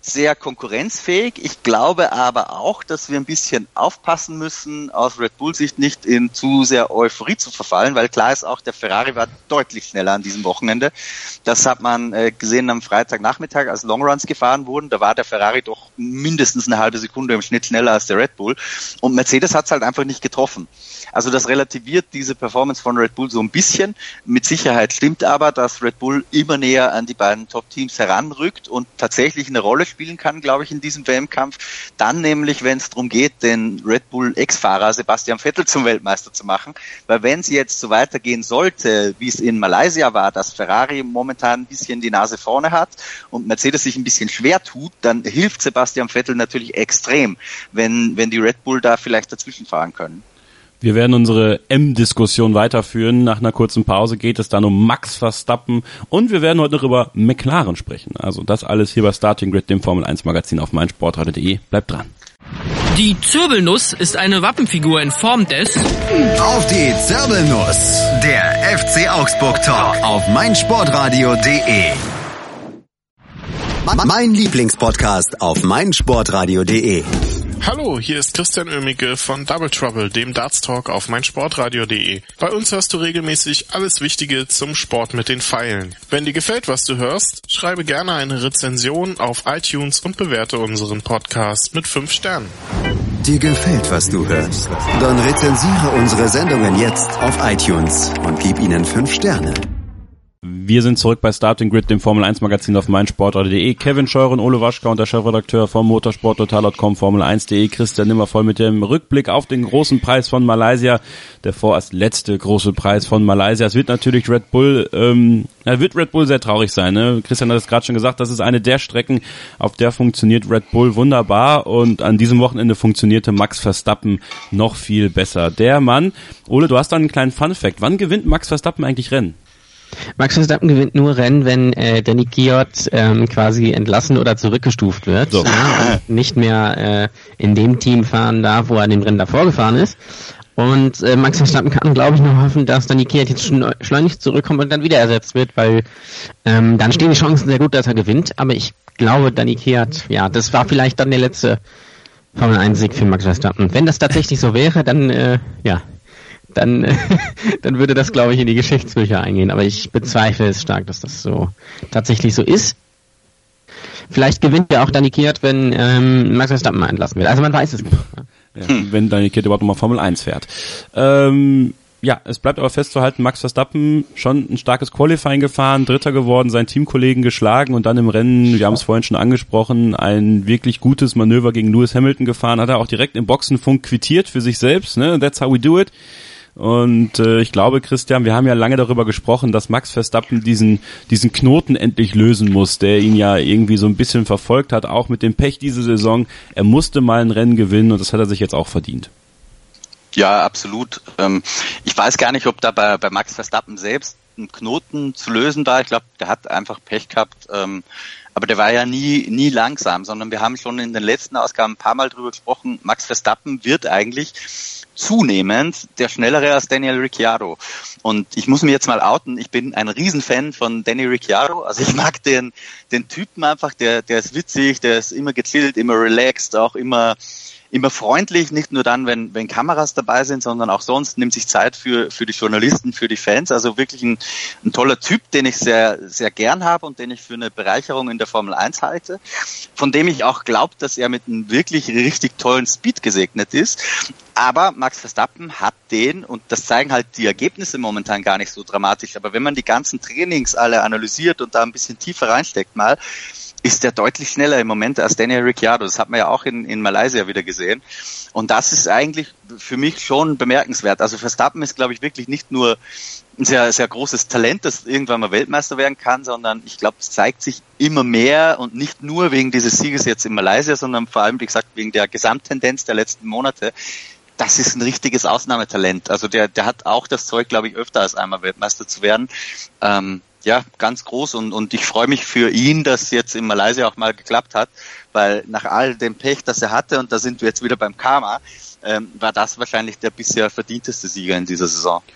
sehr konkurrenzfähig. Ich glaube aber auch, dass wir ein bisschen aufpassen müssen, aus Red Bull-Sicht nicht in zu sehr Euphorie zu verfallen, weil klar ist auch, der Ferrari war deutlich schneller an diesem Wochenende. Das hat man gesehen am Freitagnachmittag, als Longruns gefahren wurden. Da war der Ferrari doch mindestens eine halbe Sekunde im Schnitt schneller als der Red Bull. Und Mercedes hat es halt einfach nicht getroffen. Also das relativiert diese Performance von Red Bull so ein bisschen. Mit Sicherheit stimmt aber, dass Red Bull immer näher an die beiden Top-Teams heranrückt und tatsächlich eine Rolle spielen kann, glaube ich, in diesem WM-Kampf. Dann nämlich, wenn es darum geht, den Red Bull-Ex-Fahrer Sebastian Vettel zum Weltmeister zu machen. Weil wenn es jetzt so weitergehen sollte, wie es in Malaysia war, dass Ferrari momentan ein bisschen die Nase vorne hat und Mercedes sich ein bisschen schwer tut, dann hilft Sebastian Vettel natürlich extrem, wenn die Red Bull da vielleicht dazwischen fahren können. Wir werden unsere M-Diskussion weiterführen. Nach einer kurzen Pause geht es dann um Max Verstappen und wir werden heute noch über McLaren sprechen. Also das alles hier bei Starting Grid, dem Formel 1 Magazin auf meinsportradio.de. Bleibt dran. Die Zirbelnuss ist eine Wappenfigur in Form des... Auf die Zirbelnuss, der FC Augsburg Talk auf meinsportradio.de. Mein Lieblingspodcast auf meinsportradio.de. Hallo, hier ist Christian Oemicke von Double Trouble, dem Darts Talk auf meinsportradio.de. Bei uns hörst du regelmäßig alles Wichtige zum Sport mit den Pfeilen. Wenn dir gefällt, was du hörst, schreibe gerne eine Rezension auf iTunes und bewerte unseren Podcast mit 5 Sternen. Dir gefällt, was du hörst? Dann rezensiere unsere Sendungen jetzt auf iTunes und gib ihnen 5 Sterne. Wir sind zurück bei Starting Grid, dem Formel 1 Magazin auf meinsportradio.de. Kevin Scheuren, Ole Waschka und der Chefredakteur vom Motorsporttotal.com, Formel1.de, Christian Nimmervoll mit dem Rückblick auf den großen Preis von Malaysia, der vorerst letzte große Preis von Malaysia. Es wird natürlich Red Bull sehr traurig sein. Ne? Christian hat es gerade schon gesagt, das ist eine der Strecken, auf der funktioniert Red Bull wunderbar und an diesem Wochenende funktionierte Max Verstappen noch viel besser. Der Mann, Ole, du hast da einen kleinen Fun-Fact. Wann gewinnt Max Verstappen eigentlich Rennen? Max Verstappen gewinnt nur Rennen, wenn Danny Kiot quasi entlassen oder zurückgestuft wird. So. Ja, und nicht mehr in dem Team fahren darf, wo er in dem Rennen davor gefahren ist. Und Max Verstappen kann, glaube ich, noch hoffen, dass Danny Kiot jetzt schleunigst zurückkommt und dann wieder ersetzt wird, weil dann stehen die Chancen sehr gut, dass er gewinnt. Aber ich glaube, Danny Kiot, ja, das war vielleicht dann der letzte Formel-1-Sieg für Max Verstappen. Wenn das tatsächlich so wäre, dann dann würde das, glaube ich, in die Geschichtsbücher eingehen. Aber ich bezweifle es stark, dass das so tatsächlich so ist. Vielleicht gewinnt ja auch Danny Kiot, wenn Max Verstappen mal entlassen wird. Also man weiß es nicht. Ja, wenn Danny Kiot überhaupt nochmal Formel 1 fährt. Ja, es bleibt aber festzuhalten, Max Verstappen schon ein starkes Qualifying gefahren, Dritter geworden, seinen Teamkollegen geschlagen und dann im Rennen, wir haben es vorhin schon angesprochen, ein wirklich gutes Manöver gegen Lewis Hamilton gefahren, hat er auch direkt im Boxenfunk quittiert für sich selbst, ne? That's how we do it. Und ich glaube, Christian, wir haben ja lange darüber gesprochen, dass Max Verstappen diesen Knoten endlich lösen muss, der ihn ja irgendwie so ein bisschen verfolgt hat, auch mit dem Pech diese Saison. Er musste mal ein Rennen gewinnen und das hat er sich jetzt auch verdient. Ja, absolut. Ich weiß gar nicht, ob da bei Max Verstappen selbst ein Knoten zu lösen war. Ich glaube, der hat einfach Pech gehabt. Aber der war ja nie langsam, sondern wir haben schon in den letzten Ausgaben ein paar Mal drüber gesprochen. Max Verstappen wird eigentlich zunehmend der Schnellere als Daniel Ricciardo. Und ich muss mich jetzt mal outen, ich bin ein Riesenfan von Danny Ricciardo. Also ich mag den Typen einfach, der ist witzig, der ist immer gechillt, immer relaxed, auch immer freundlich, nicht nur dann, wenn Kameras dabei sind, sondern auch sonst, nimmt sich Zeit für die Journalisten, für die Fans. Also wirklich ein toller Typ, den ich sehr, sehr gern habe und den ich für eine Bereicherung in der Formel 1 halte, von dem ich auch glaube, dass er mit einem wirklich richtig tollen Speed gesegnet ist. Aber Max Verstappen hat den, und das zeigen halt die Ergebnisse momentan gar nicht so dramatisch, aber wenn man die ganzen Trainings alle analysiert und da ein bisschen tiefer reinsteckt mal, ist der deutlich schneller im Moment als Daniel Ricciardo. Das hat man ja auch in Malaysia wieder gesehen. Und das ist eigentlich für mich schon bemerkenswert. Also Verstappen ist, glaube ich, wirklich nicht nur ein sehr, sehr großes Talent, das irgendwann mal Weltmeister werden kann, sondern ich glaube, es zeigt sich immer mehr und nicht nur wegen dieses Sieges jetzt in Malaysia, sondern vor allem, wie gesagt, wegen der Gesamttendenz der letzten Monate. Das ist ein richtiges Ausnahmetalent. Also der hat auch das Zeug, glaube ich, öfter als einmal Weltmeister zu werden. Ja, ganz groß und ich freue mich für ihn, dass jetzt in Malaysia auch mal geklappt hat, weil nach all dem Pech, das er hatte, und da sind wir jetzt wieder beim Karma, war das wahrscheinlich der bisher verdienteste Sieger in dieser Saison.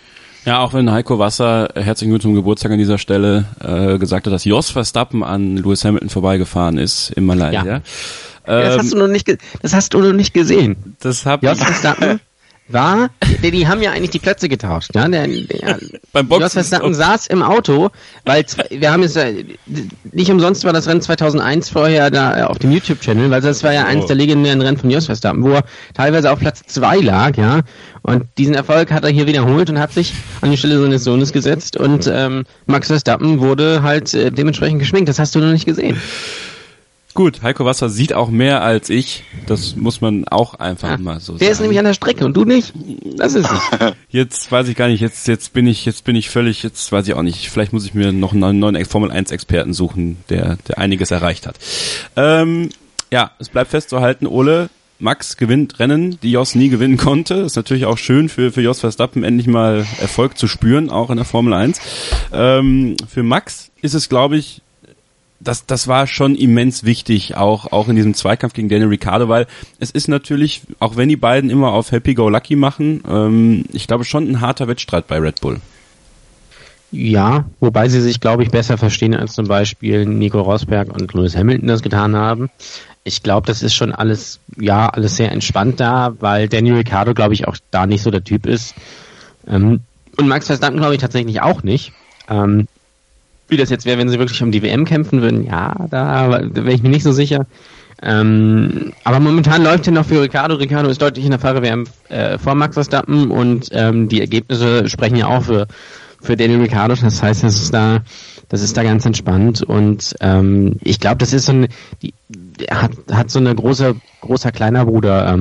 Ja, auch wenn Heiko Wasser, herzlichen Glückwunsch zum Geburtstag an dieser Stelle, gesagt hat, dass Jos Verstappen an Lewis Hamilton vorbeigefahren ist in Malaysia. Ja. Das hast du noch nicht gesehen. Das hab Jos Verstappen die haben ja eigentlich die Plätze getauscht. Ja? Beim Boxen Jos Verstappen saß im Auto, weil wir haben es nicht umsonst war das Rennen 2001 vorher da auf dem YouTube-Channel, weil das war ja eines der legendären Rennen von Jos Verstappen, wo er teilweise auf Platz 2 lag, ja. Und diesen Erfolg hat er hier wiederholt und hat sich an die Stelle seines Sohnes gesetzt und Max Verstappen wurde halt dementsprechend geschminkt. Das hast du noch nicht gesehen. Gut, Heiko Wasser sieht auch mehr als ich. Das muss man auch einfach mal so sagen. Der ist nämlich an der Strecke und du nicht. Das ist es. Jetzt weiß ich gar nicht, jetzt bin ich völlig, jetzt weiß ich auch nicht. Vielleicht muss ich mir noch einen neuen Formel 1 Experten suchen, der einiges erreicht hat. Ja, es bleibt festzuhalten, Ole, Max gewinnt Rennen, die Jos nie gewinnen konnte. Ist natürlich auch schön für Jos Verstappen endlich mal Erfolg zu spüren, auch in der Formel 1. Für Max ist es, glaube ich, das war schon immens wichtig, auch in diesem Zweikampf gegen Daniel Ricciardo, weil es ist natürlich, auch wenn die beiden immer auf Happy-Go-Lucky machen, ich glaube schon ein harter Wettstreit bei Red Bull. Ja, wobei sie sich, glaube ich, besser verstehen als zum Beispiel Nico Rosberg und Lewis Hamilton das getan haben. Ich glaube, das ist schon alles sehr entspannt da, weil Daniel Ricciardo, glaube ich, auch da nicht so der Typ ist. Und Max Verstappen, glaube ich, tatsächlich auch nicht. Wie das jetzt wäre, wenn sie wirklich um die WM kämpfen würden, ja, da wäre ich mir nicht so sicher. Aber momentan läuft ja noch für Ricciardo. Ricciardo ist deutlich in der Fahrer-WM vor Max Verstappen und die Ergebnisse sprechen ja auch für Daniel Ricciardo. Das heißt, das ist da ganz entspannt und ich glaube, das ist hat so eine großer kleiner Bruder.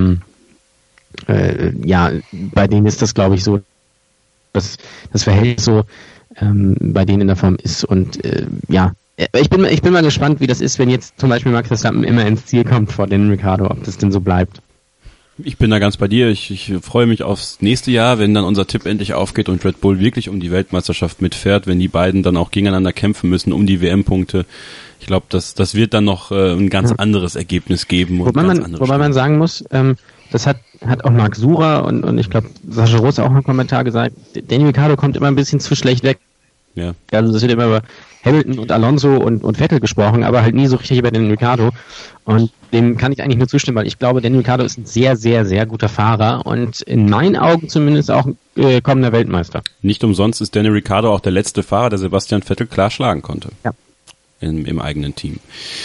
Bei denen ist das, glaube ich, so, das Verhältnis so bei denen in der Form ist und ich bin mal gespannt, wie das ist, wenn jetzt zum Beispiel Max Verstappen immer ins Ziel kommt vor Daniel Ricciardo, ob das denn so bleibt. Ich bin da ganz bei dir. Ich freue mich aufs nächste Jahr, wenn dann unser Tipp endlich aufgeht und Red Bull wirklich um die Weltmeisterschaft mitfährt, wenn die beiden dann auch gegeneinander kämpfen müssen um die WM-Punkte. Ich glaube, das wird dann noch ein ganz anderes Ergebnis geben. Wobei man sagen muss, das hat auch Marc Surer und ich glaube Sascha Roos auch einen Kommentar gesagt, Daniel Ricciardo kommt immer ein bisschen zu schlecht weg. Ja. Also das wird immer über Hamilton und Alonso und Vettel gesprochen, aber halt nie so richtig über Daniel Ricciardo. Und dem kann ich eigentlich nur zustimmen, weil ich glaube, Daniel Ricciardo ist ein sehr, sehr, sehr guter Fahrer und in meinen Augen zumindest auch kommender Weltmeister. Nicht umsonst ist Daniel Ricciardo auch der letzte Fahrer, der Sebastian Vettel klar schlagen konnte. Ja. Im eigenen Team.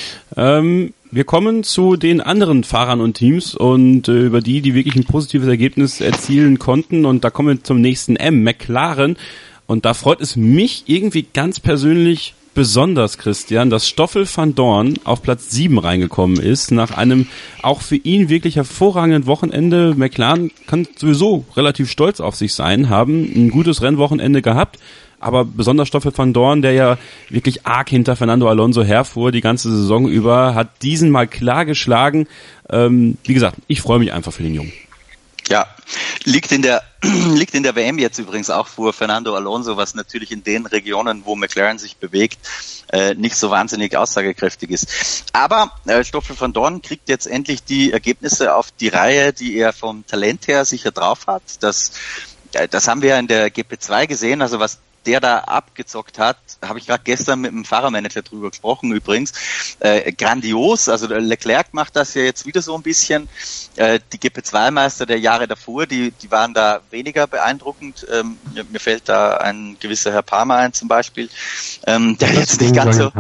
Wir kommen zu den anderen Fahrern und Teams und über die wirklich ein positives Ergebnis erzielen konnten. Und da kommen wir zum nächsten M, McLaren. Und da freut es mich irgendwie ganz persönlich besonders, Christian, dass Stoffel van Dorn auf Platz 7 reingekommen ist, nach einem auch für ihn wirklich hervorragenden Wochenende. McLaren kann sowieso relativ stolz auf sich sein, haben ein gutes Rennwochenende gehabt. Aber besonders Stoffel van Dorn, der ja wirklich arg hinter Fernando Alonso herfuhr die ganze Saison über, hat diesen mal klar geschlagen. Wie gesagt, ich freue mich einfach für den Jungen. Ja, liegt in der WM jetzt übrigens auch vor Fernando Alonso, was natürlich in den Regionen, wo McLaren sich bewegt, nicht so wahnsinnig aussagekräftig ist. Aber Stoffel van Dorn kriegt jetzt endlich die Ergebnisse auf die Reihe, die er vom Talent her sicher drauf hat. Das haben wir in der GP2 gesehen, also was der da abgezockt hat, habe ich gerade gestern mit dem Fahrermanager drüber gesprochen übrigens. Grandios, also der Leclerc macht das ja jetzt wieder so ein bisschen. Die GP2-Meister der Jahre davor, die waren da weniger beeindruckend. Mir fällt da ein gewisser Herr Palmer ein zum Beispiel, der jetzt nicht ganz so,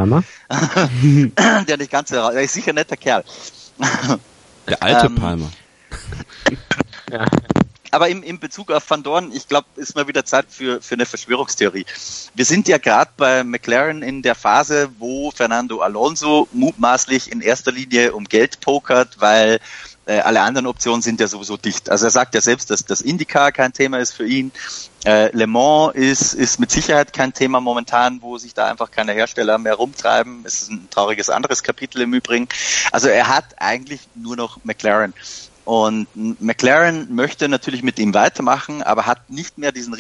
der ist sicher ein netter Kerl. Der alte Palmer. Ja. Aber im Bezug auf Van Dorn, ich glaube, ist mal wieder Zeit für eine Verschwörungstheorie. Wir sind ja gerade bei McLaren in der Phase, wo Fernando Alonso mutmaßlich in erster Linie um Geld pokert, weil alle anderen Optionen sind ja sowieso dicht. Also er sagt ja selbst, dass das IndyCar kein Thema ist für ihn. Le Mans ist mit Sicherheit kein Thema momentan, wo sich da einfach keine Hersteller mehr rumtreiben. Es ist ein trauriges anderes Kapitel im Übrigen. Also er hat eigentlich nur noch McLaren. Und McLaren möchte natürlich mit ihm weitermachen, aber hat nicht mehr diesen riesen Pot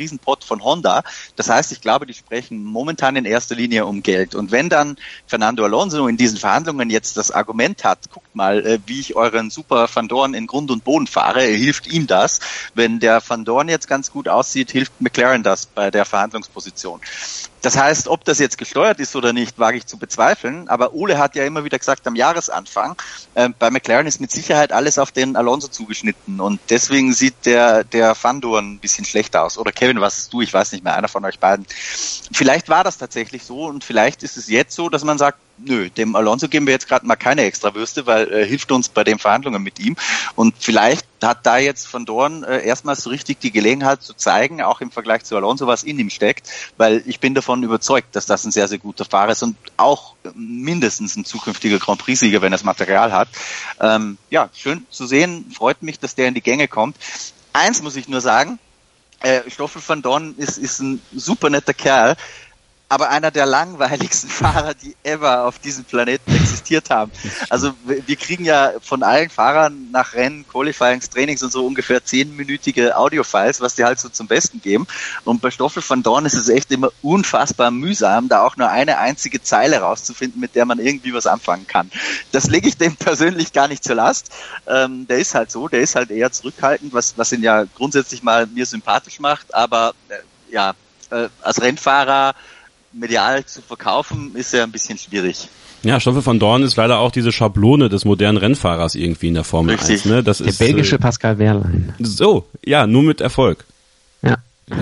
von Honda. Das heißt, ich glaube, die sprechen momentan in erster Linie um Geld. Und wenn dann Fernando Alonso in diesen Verhandlungen jetzt das Argument hat, guckt mal, wie ich euren Super Van Dorn in Grund und Boden fahre, hilft ihm das. Wenn der Van Dorn jetzt ganz gut aussieht, hilft McLaren das bei der Verhandlungsposition. Das heißt, ob das jetzt gesteuert ist oder nicht, wage ich zu bezweifeln. Aber Ole hat ja immer wieder gesagt, am Jahresanfang, bei McLaren ist mit Sicherheit alles auf den Alonso zugeschnitten. Und deswegen sieht der Van Dorn ein bisschen schlechter aus. Oder Kevin, was ist du? Ich weiß nicht mehr, einer von euch beiden. Vielleicht war das tatsächlich so und vielleicht ist es jetzt so, dass man sagt, nö, dem Alonso geben wir jetzt gerade mal keine Extrawürste, weil hilft uns bei den Verhandlungen mit ihm. Und vielleicht hat da jetzt Van Dorn erstmals so richtig die Gelegenheit zu zeigen, auch im Vergleich zu Alonso, was in ihm steckt, weil ich bin davon überzeugt, dass das ein sehr, sehr guter Fahrer ist und auch mindestens ein zukünftiger Grand Prix-Sieger, wenn er das Material hat. Ja, schön zu sehen, freut mich, dass der in die Gänge kommt. Eins muss ich nur sagen, Stoffel Van Dorn ist ein super netter Kerl, aber einer der langweiligsten Fahrer, die ever auf diesem Planeten existiert haben. Also wir kriegen ja von allen Fahrern nach Rennen, Qualifyings, Trainings und so ungefähr 10-minütige Audiofiles, was die halt so zum Besten geben. Und bei Stoffel Van Dorn ist es echt immer unfassbar mühsam, da auch nur eine einzige Zeile rauszufinden, mit der man irgendwie was anfangen kann. Das lege ich dem persönlich gar nicht zur Last. Der ist halt so, der ist halt eher zurückhaltend, was ihn ja grundsätzlich mal mir sympathisch macht. Aber als Rennfahrer medial zu verkaufen, ist ja ein bisschen schwierig. Ja, Stoffel Van Dorn ist leider auch diese Schablone des modernen Rennfahrers irgendwie in der Formel 1. Ne? Das der ist belgische Pascal Wehrlein. So, ja, nur mit Erfolg. Ja.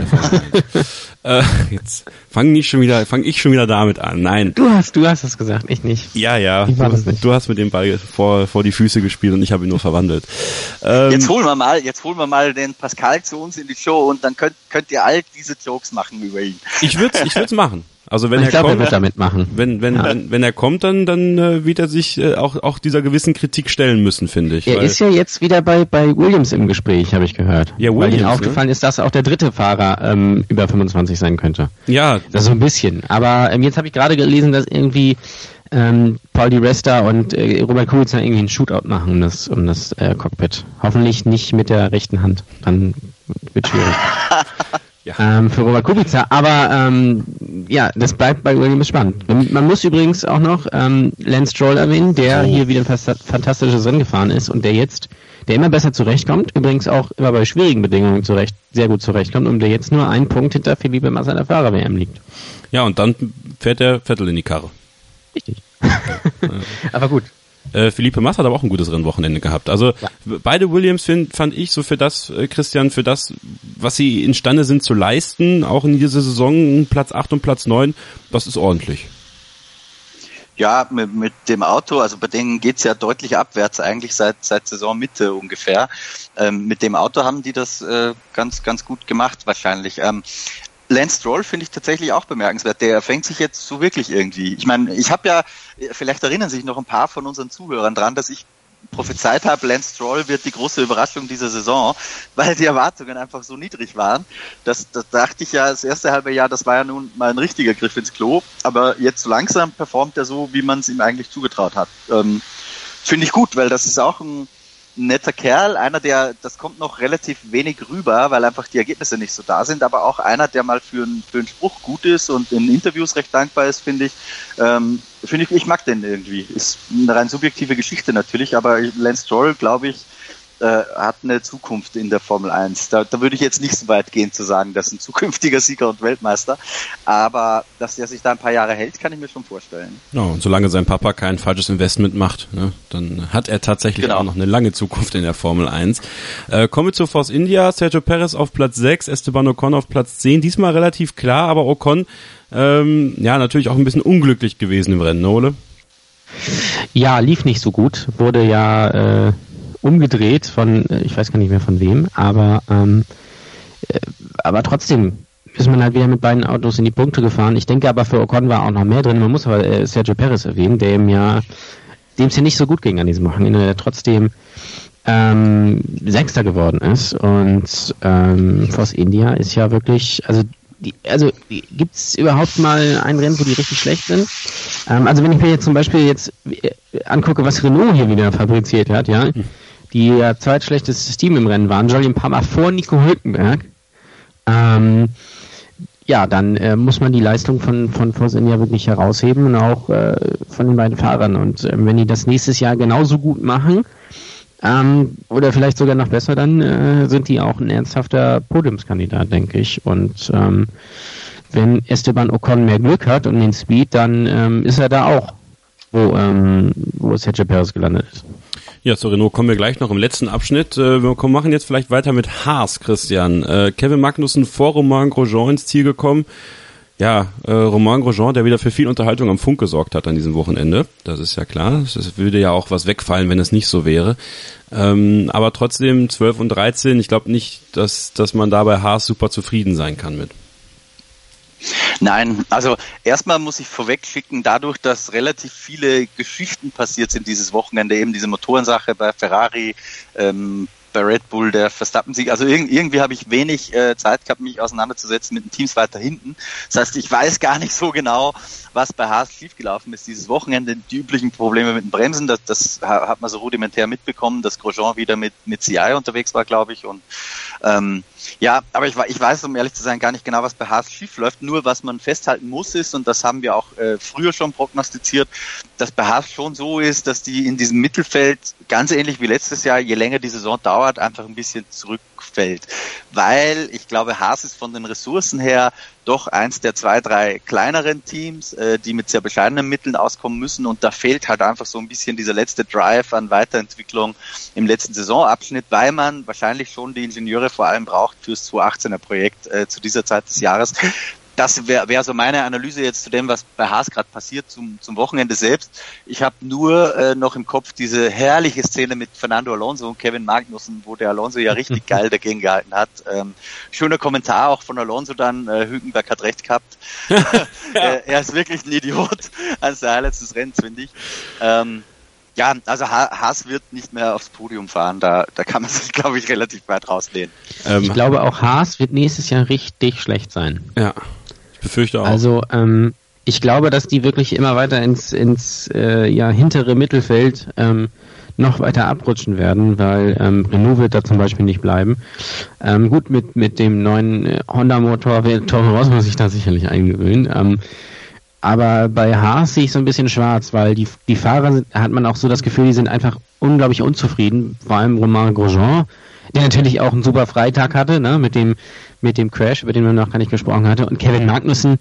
Jetzt fang ich schon wieder damit an. Nein. Du hast das gesagt, ich nicht. Ja. Ich war das nicht. Du hast mit dem Ball vor die Füße gespielt und ich habe ihn nur verwandelt. Jetzt holen wir mal den Pascal zu uns in die Show und dann könnt ihr all diese Jokes machen über ihn. Ich würd's machen. Also wenn er wird damit machen. Wenn er kommt, dann wird er sich auch dieser gewissen Kritik stellen müssen, finde ich. Er ist ja jetzt wieder bei Williams im Gespräch, habe ich gehört. Ja, Williams, weil ihm aufgefallen ist, dass auch der dritte Fahrer über 25 sein könnte. Ja. Das ist so ein bisschen. Aber jetzt habe ich gerade gelesen, dass irgendwie Paul Di Resta und Robert Kubica irgendwie einen Shootout machen um das Cockpit. Hoffentlich nicht mit der rechten Hand. Dann wird schwierig. Ja. Für Robert Kubica, aber das bleibt bei Williams spannend. Man muss übrigens auch noch Lance Stroll erwähnen, der hier wieder ein fantastisches Rennen gefahren ist und der immer besser zurechtkommt, übrigens auch immer bei schwierigen Bedingungen sehr gut zurechtkommt und der jetzt nur einen Punkt hinter Felipe Massa in der Fahrer-WM liegt. Ja, und dann fährt der Vettel in die Karre. Richtig. Aber gut. Felipe Massa hat aber auch ein gutes Rennwochenende gehabt. Also beide Williams fand ich so für das, Christian, für das, was sie imstande sind zu leisten, auch in dieser Saison Platz 8 und Platz 9, das ist ordentlich. Ja, mit dem Auto, also bei denen geht's ja deutlich abwärts eigentlich seit Saisonmitte ungefähr. Mit dem Auto haben die das ganz, ganz gut gemacht wahrscheinlich. Lance Stroll finde ich tatsächlich auch bemerkenswert. Der fängt sich jetzt so wirklich irgendwie. Ich meine, ich habe ja, vielleicht erinnern sich noch ein paar von unseren Zuhörern dran, dass ich prophezeit habe, Lance Stroll wird die große Überraschung dieser Saison, weil die Erwartungen einfach so niedrig waren. Das dachte ich ja, das erste halbe Jahr, das war ja nun mal ein richtiger Griff ins Klo. Aber jetzt so langsam performt er so, wie man es ihm eigentlich zugetraut hat. Finde ich gut, weil das ist auch ein netter Kerl, einer, das kommt noch relativ wenig rüber, weil einfach die Ergebnisse nicht so da sind, aber auch einer, der mal für einen Spruch gut ist und in Interviews recht dankbar ist, finde ich. Ich mag den irgendwie. Ist eine rein subjektive Geschichte natürlich, aber Lance Stroll, glaube ich, hat eine Zukunft in der Formel 1. Da würde ich jetzt nicht so weit gehen zu sagen, das ist ein zukünftiger Sieger und Weltmeister, aber dass der sich da ein paar Jahre hält, kann ich mir schon vorstellen. Ja, und solange sein Papa kein falsches Investment macht, ne, dann hat er tatsächlich auch noch eine lange Zukunft in der Formel 1. Kommen wir zu Force India, Sergio Perez auf Platz 6, Esteban Ocon auf Platz 10, diesmal relativ klar, aber Ocon natürlich auch ein bisschen unglücklich gewesen im Rennen, Ole? Ja, lief nicht so gut, wurde ja umgedreht von, ich weiß gar nicht mehr von wem, aber trotzdem ist man halt wieder mit beiden Autos in die Punkte gefahren. Ich denke aber für Ocon war auch noch mehr drin. Man muss aber Sergio Perez erwähnen, dem es ja nicht so gut ging an diesem Wochenende, der trotzdem Sechster geworden ist. Und Force India ist ja wirklich, gibt es überhaupt mal ein Rennen, wo die richtig schlecht sind? Also wenn ich mir jetzt zum Beispiel angucke, was Renault hier wieder fabriziert hat, ja, die ja zweitschlechtestes Team im Rennen waren, Jolly ein paar Mal vor Nico Hülkenberg. ja, dann muss man die Leistung von Force India wirklich herausheben und auch von den beiden Fahrern. Und wenn die das nächstes Jahr genauso gut machen, oder vielleicht sogar noch besser, dann sind die auch ein ernsthafter Podiumskandidat, denke ich. Und wenn Esteban Ocon mehr Glück hat und den Speed, dann ist er da auch, wo Sergio Perez gelandet ist. Ja, zu Renault kommen wir gleich noch im letzten Abschnitt. Wir machen jetzt vielleicht weiter mit Haas, Christian. Kevin Magnussen vor Romain Grosjean ins Ziel gekommen. Ja, Romain Grosjean, der wieder für viel Unterhaltung am Funk gesorgt hat an diesem Wochenende. Das ist ja klar. Es würde ja auch was wegfallen, wenn es nicht so wäre. Aber trotzdem 12 und 13. Ich glaube nicht, dass man da bei Haas super zufrieden sein kann mit. Nein, also erstmal muss ich vorweg schicken, dadurch, dass relativ viele Geschichten passiert sind dieses Wochenende, eben diese Motorensache bei Ferrari, bei Red Bull, der Verstappen-Sieg. Also irgendwie habe ich wenig Zeit gehabt, mich auseinanderzusetzen mit den Teams weiter hinten. Das heißt, ich weiß gar nicht so genau, was bei Haas schiefgelaufen ist dieses Wochenende. Die üblichen Probleme mit den Bremsen, das hat man so rudimentär mitbekommen, dass Grosjean wieder mit CI unterwegs war, glaube ich. Und ja, aber ich weiß, um ehrlich zu sein, gar nicht genau, was bei Haas schief läuft. Nur was man festhalten muss ist, und das haben wir auch früher schon prognostiziert, dass bei Haas schon so ist, dass die in diesem Mittelfeld, ganz ähnlich wie letztes Jahr, je länger die Saison dauert, einfach ein bisschen zurückfällt. Weil ich glaube, Haas ist von den Ressourcen her doch eins der 2, 3 kleineren Teams, die mit sehr bescheidenen Mitteln auskommen müssen, und da fehlt halt einfach so ein bisschen dieser letzte Drive an Weiterentwicklung im letzten Saisonabschnitt, weil man wahrscheinlich schon die Ingenieure vor allem braucht fürs 2018er Projekt zu dieser Zeit des Jahres. Das wäre so meine Analyse jetzt zu dem, was bei Haas gerade passiert zum Wochenende selbst. Ich habe nur noch im Kopf diese herrliche Szene mit Fernando Alonso und Kevin Magnussen, wo der Alonso ja richtig geil dagegen gehalten hat. Schöner Kommentar auch von Alonso dann, Hülkenberg hat recht gehabt. Er ist wirklich ein Idiot, als der Highlights des Rennens, finde ich. Ja, also Haas wird nicht mehr aufs Podium fahren, da kann man sich, glaube ich, relativ weit rauslehnen. Ich glaube, auch Haas wird nächstes Jahr richtig schlecht sein. Ja, ich befürchte auch. Also, ich glaube, dass die wirklich immer weiter ins hintere Mittelfeld noch weiter abrutschen werden, weil Renault wird da zum Beispiel nicht bleiben. Gut, mit dem neuen Honda-Motor wird Toro Rosso sich da sicherlich eingewöhnen. Aber bei Haas sehe ich so ein bisschen schwarz, weil die Fahrer, hat man auch so das Gefühl, die sind einfach unglaublich unzufrieden. Vor allem Romain Grosjean, der natürlich auch einen super Freitag hatte, ne, mit dem Crash, über den man noch gar nicht gesprochen hatte. Und Kevin Magnussen,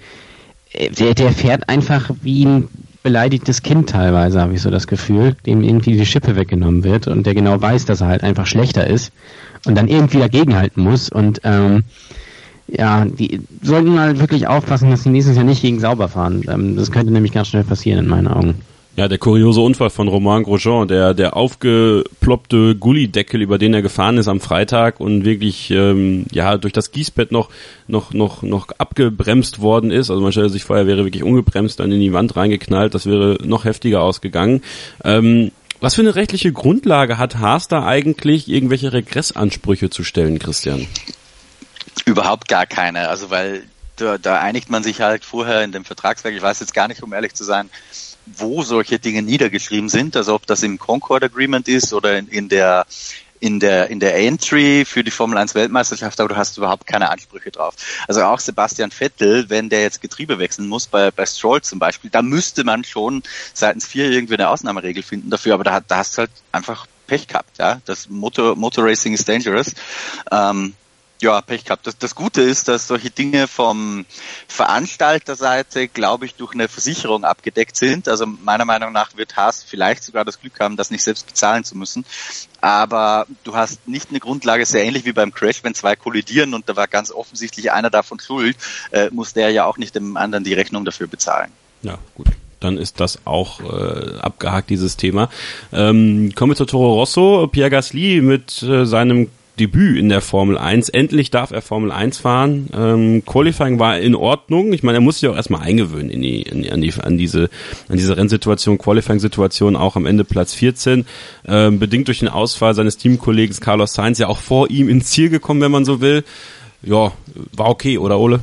der fährt einfach wie ein beleidigtes Kind teilweise, habe ich so das Gefühl, dem irgendwie die Schippe weggenommen wird und der genau weiß, dass er halt einfach schlechter ist und dann irgendwie dagegenhalten muss. Und ja, die sollten mal wirklich aufpassen, dass sie nächstes Jahr nicht gegen Sauber fahren. Das könnte nämlich ganz schnell passieren in meinen Augen. Ja, der kuriose Unfall von Romain Grosjean, der aufgeploppte Gullideckel, über den er gefahren ist am Freitag und wirklich durch das Gießbett noch abgebremst worden ist. Also man stellt sich vor, er wäre wirklich ungebremst dann in die Wand reingeknallt. Das wäre noch heftiger ausgegangen. Was für eine rechtliche Grundlage hat Haas da eigentlich, irgendwelche Regressansprüche zu stellen, Christian? Überhaupt gar keine, also weil da einigt man sich halt vorher in dem Vertragswerk, ich weiß jetzt gar nicht, um ehrlich zu sein, wo solche Dinge niedergeschrieben sind, also ob das im Concord Agreement ist oder in der Entry für die Formel 1 Weltmeisterschaft, aber du hast überhaupt keine Ansprüche drauf. Also auch Sebastian Vettel, wenn der jetzt Getriebe wechseln muss, bei Stroll zum Beispiel, da müsste man schon seitens FIA irgendwie eine Ausnahmeregel finden dafür, aber da hast du halt einfach Pech gehabt, ja. Das Motor Racing is dangerous. Ja, Pech gehabt. Das Gute ist, dass solche Dinge vom Veranstalterseite, glaube ich, durch eine Versicherung abgedeckt sind. Also meiner Meinung nach wird Haas vielleicht sogar das Glück haben, das nicht selbst bezahlen zu müssen. Aber du hast nicht eine Grundlage, sehr ähnlich wie beim Crash, wenn 2 kollidieren und da war ganz offensichtlich einer davon schuld, muss der ja auch nicht dem anderen die Rechnung dafür bezahlen. Ja, gut. Dann ist das auch abgehakt, dieses Thema. Kommen wir zu Toro Rosso. Pierre Gasly mit seinem Debüt in der Formel 1. Endlich darf er Formel 1 fahren. Qualifying war in Ordnung. Ich meine, er muss sich auch erstmal eingewöhnen an diese Rennsituation, Qualifying-Situation, auch am Ende Platz 14. Bedingt durch den Ausfall seines Teamkollegen Carlos Sainz, ja auch vor ihm ins Ziel gekommen, wenn man so will. Ja, war okay, oder Ole?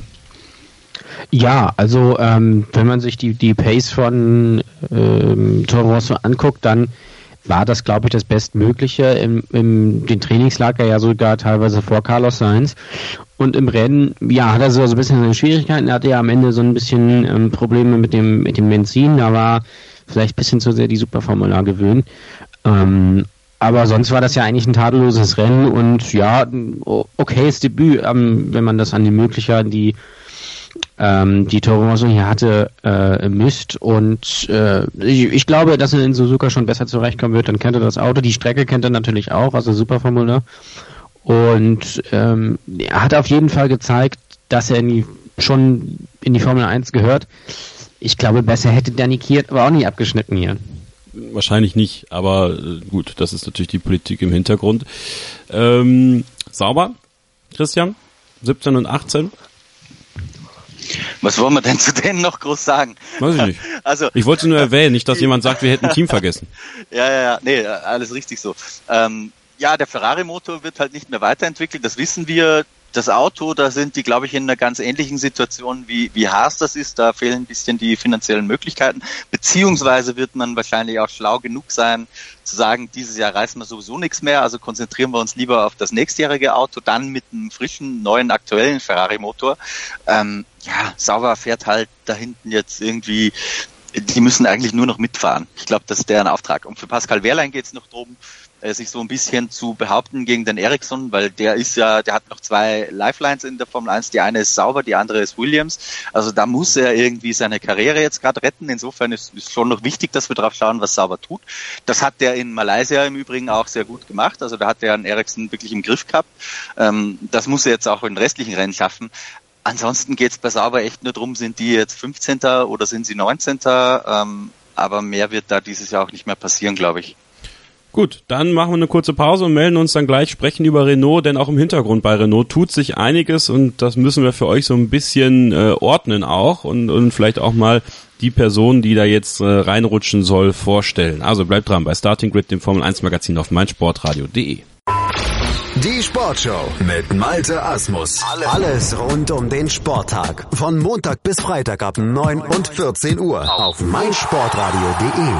Ja, also wenn man sich die Pace von Toro Rosso anguckt, dann war das, glaube ich, das Bestmögliche. Den Trainingslager ja sogar teilweise vor Carlos Sainz. Und im Rennen, ja, hat er so ein bisschen seine Schwierigkeiten. Er hatte ja am Ende so ein bisschen Probleme mit dem Benzin. Da war vielleicht ein bisschen zu sehr die Superformula gewöhnt. Aber sonst war das ja eigentlich ein tadelloses Rennen und ja, okayes Debüt, wenn man das an die Möglichkeiten, die Toro Rosso hier hatte, misst. Und ich glaube, dass er in Suzuka schon besser zurechtkommen wird. Dann kennt er das Auto. Die Strecke kennt er natürlich auch, also Superformula. Und er hat auf jeden Fall gezeigt, dass er schon in die Formel 1 gehört. Ich glaube, besser hätte Danny Kiert aber auch nicht abgeschnitten hier. Wahrscheinlich nicht, aber gut, das ist natürlich die Politik im Hintergrund. Sauber, Christian? 17 und 18? Was wollen wir denn zu denen noch groß sagen? Weiß ich nicht. Also, ich wollte nur erwähnen, nicht, dass jemand sagt, wir hätten ein Team vergessen. Ja, nee, alles richtig so. Ja, der Ferrari-Motor wird halt nicht mehr weiterentwickelt, das wissen wir. Das Auto, da sind die, glaube ich, in einer ganz ähnlichen Situation wie Haas das ist. Da fehlen ein bisschen die finanziellen Möglichkeiten. Beziehungsweise wird man wahrscheinlich auch schlau genug sein, zu sagen, dieses Jahr reißen wir sowieso nichts mehr. Also konzentrieren wir uns lieber auf das nächstjährige Auto, dann mit einem frischen, neuen, aktuellen Ferrari-Motor. Ja, Sauber fährt halt da hinten jetzt irgendwie, die müssen eigentlich nur noch mitfahren. Ich glaube, das ist deren Auftrag. Und für Pascal Wehrlein geht es noch drum, sich so ein bisschen zu behaupten gegen den Ericsson, weil der hat noch 2 Lifelines in der Formel 1, die eine ist Sauber, die andere ist Williams, also da muss er irgendwie seine Karriere jetzt gerade retten, insofern ist schon noch wichtig, dass wir drauf schauen, was Sauber tut. Das hat der in Malaysia im Übrigen auch sehr gut gemacht, also da hat der einen Ericsson wirklich im Griff gehabt, das muss er jetzt auch in den restlichen Rennen schaffen. Ansonsten geht's bei Sauber echt nur drum, sind die jetzt 15. oder sind sie 19. Aber mehr wird da dieses Jahr auch nicht mehr passieren, glaube ich. Gut, dann machen wir eine kurze Pause und melden uns dann gleich, sprechen über Renault, denn auch im Hintergrund bei Renault tut sich einiges und das müssen wir für euch so ein bisschen ordnen auch und vielleicht auch mal die Person, die da jetzt reinrutschen soll, vorstellen. Also bleibt dran bei Starting Grid, dem Formel 1 Magazin auf meinsportradio.de. Die Sportshow mit Malte Asmus. Alles rund um den Sporttag. Von Montag bis Freitag ab 9 und 14 Uhr auf meinsportradio.de.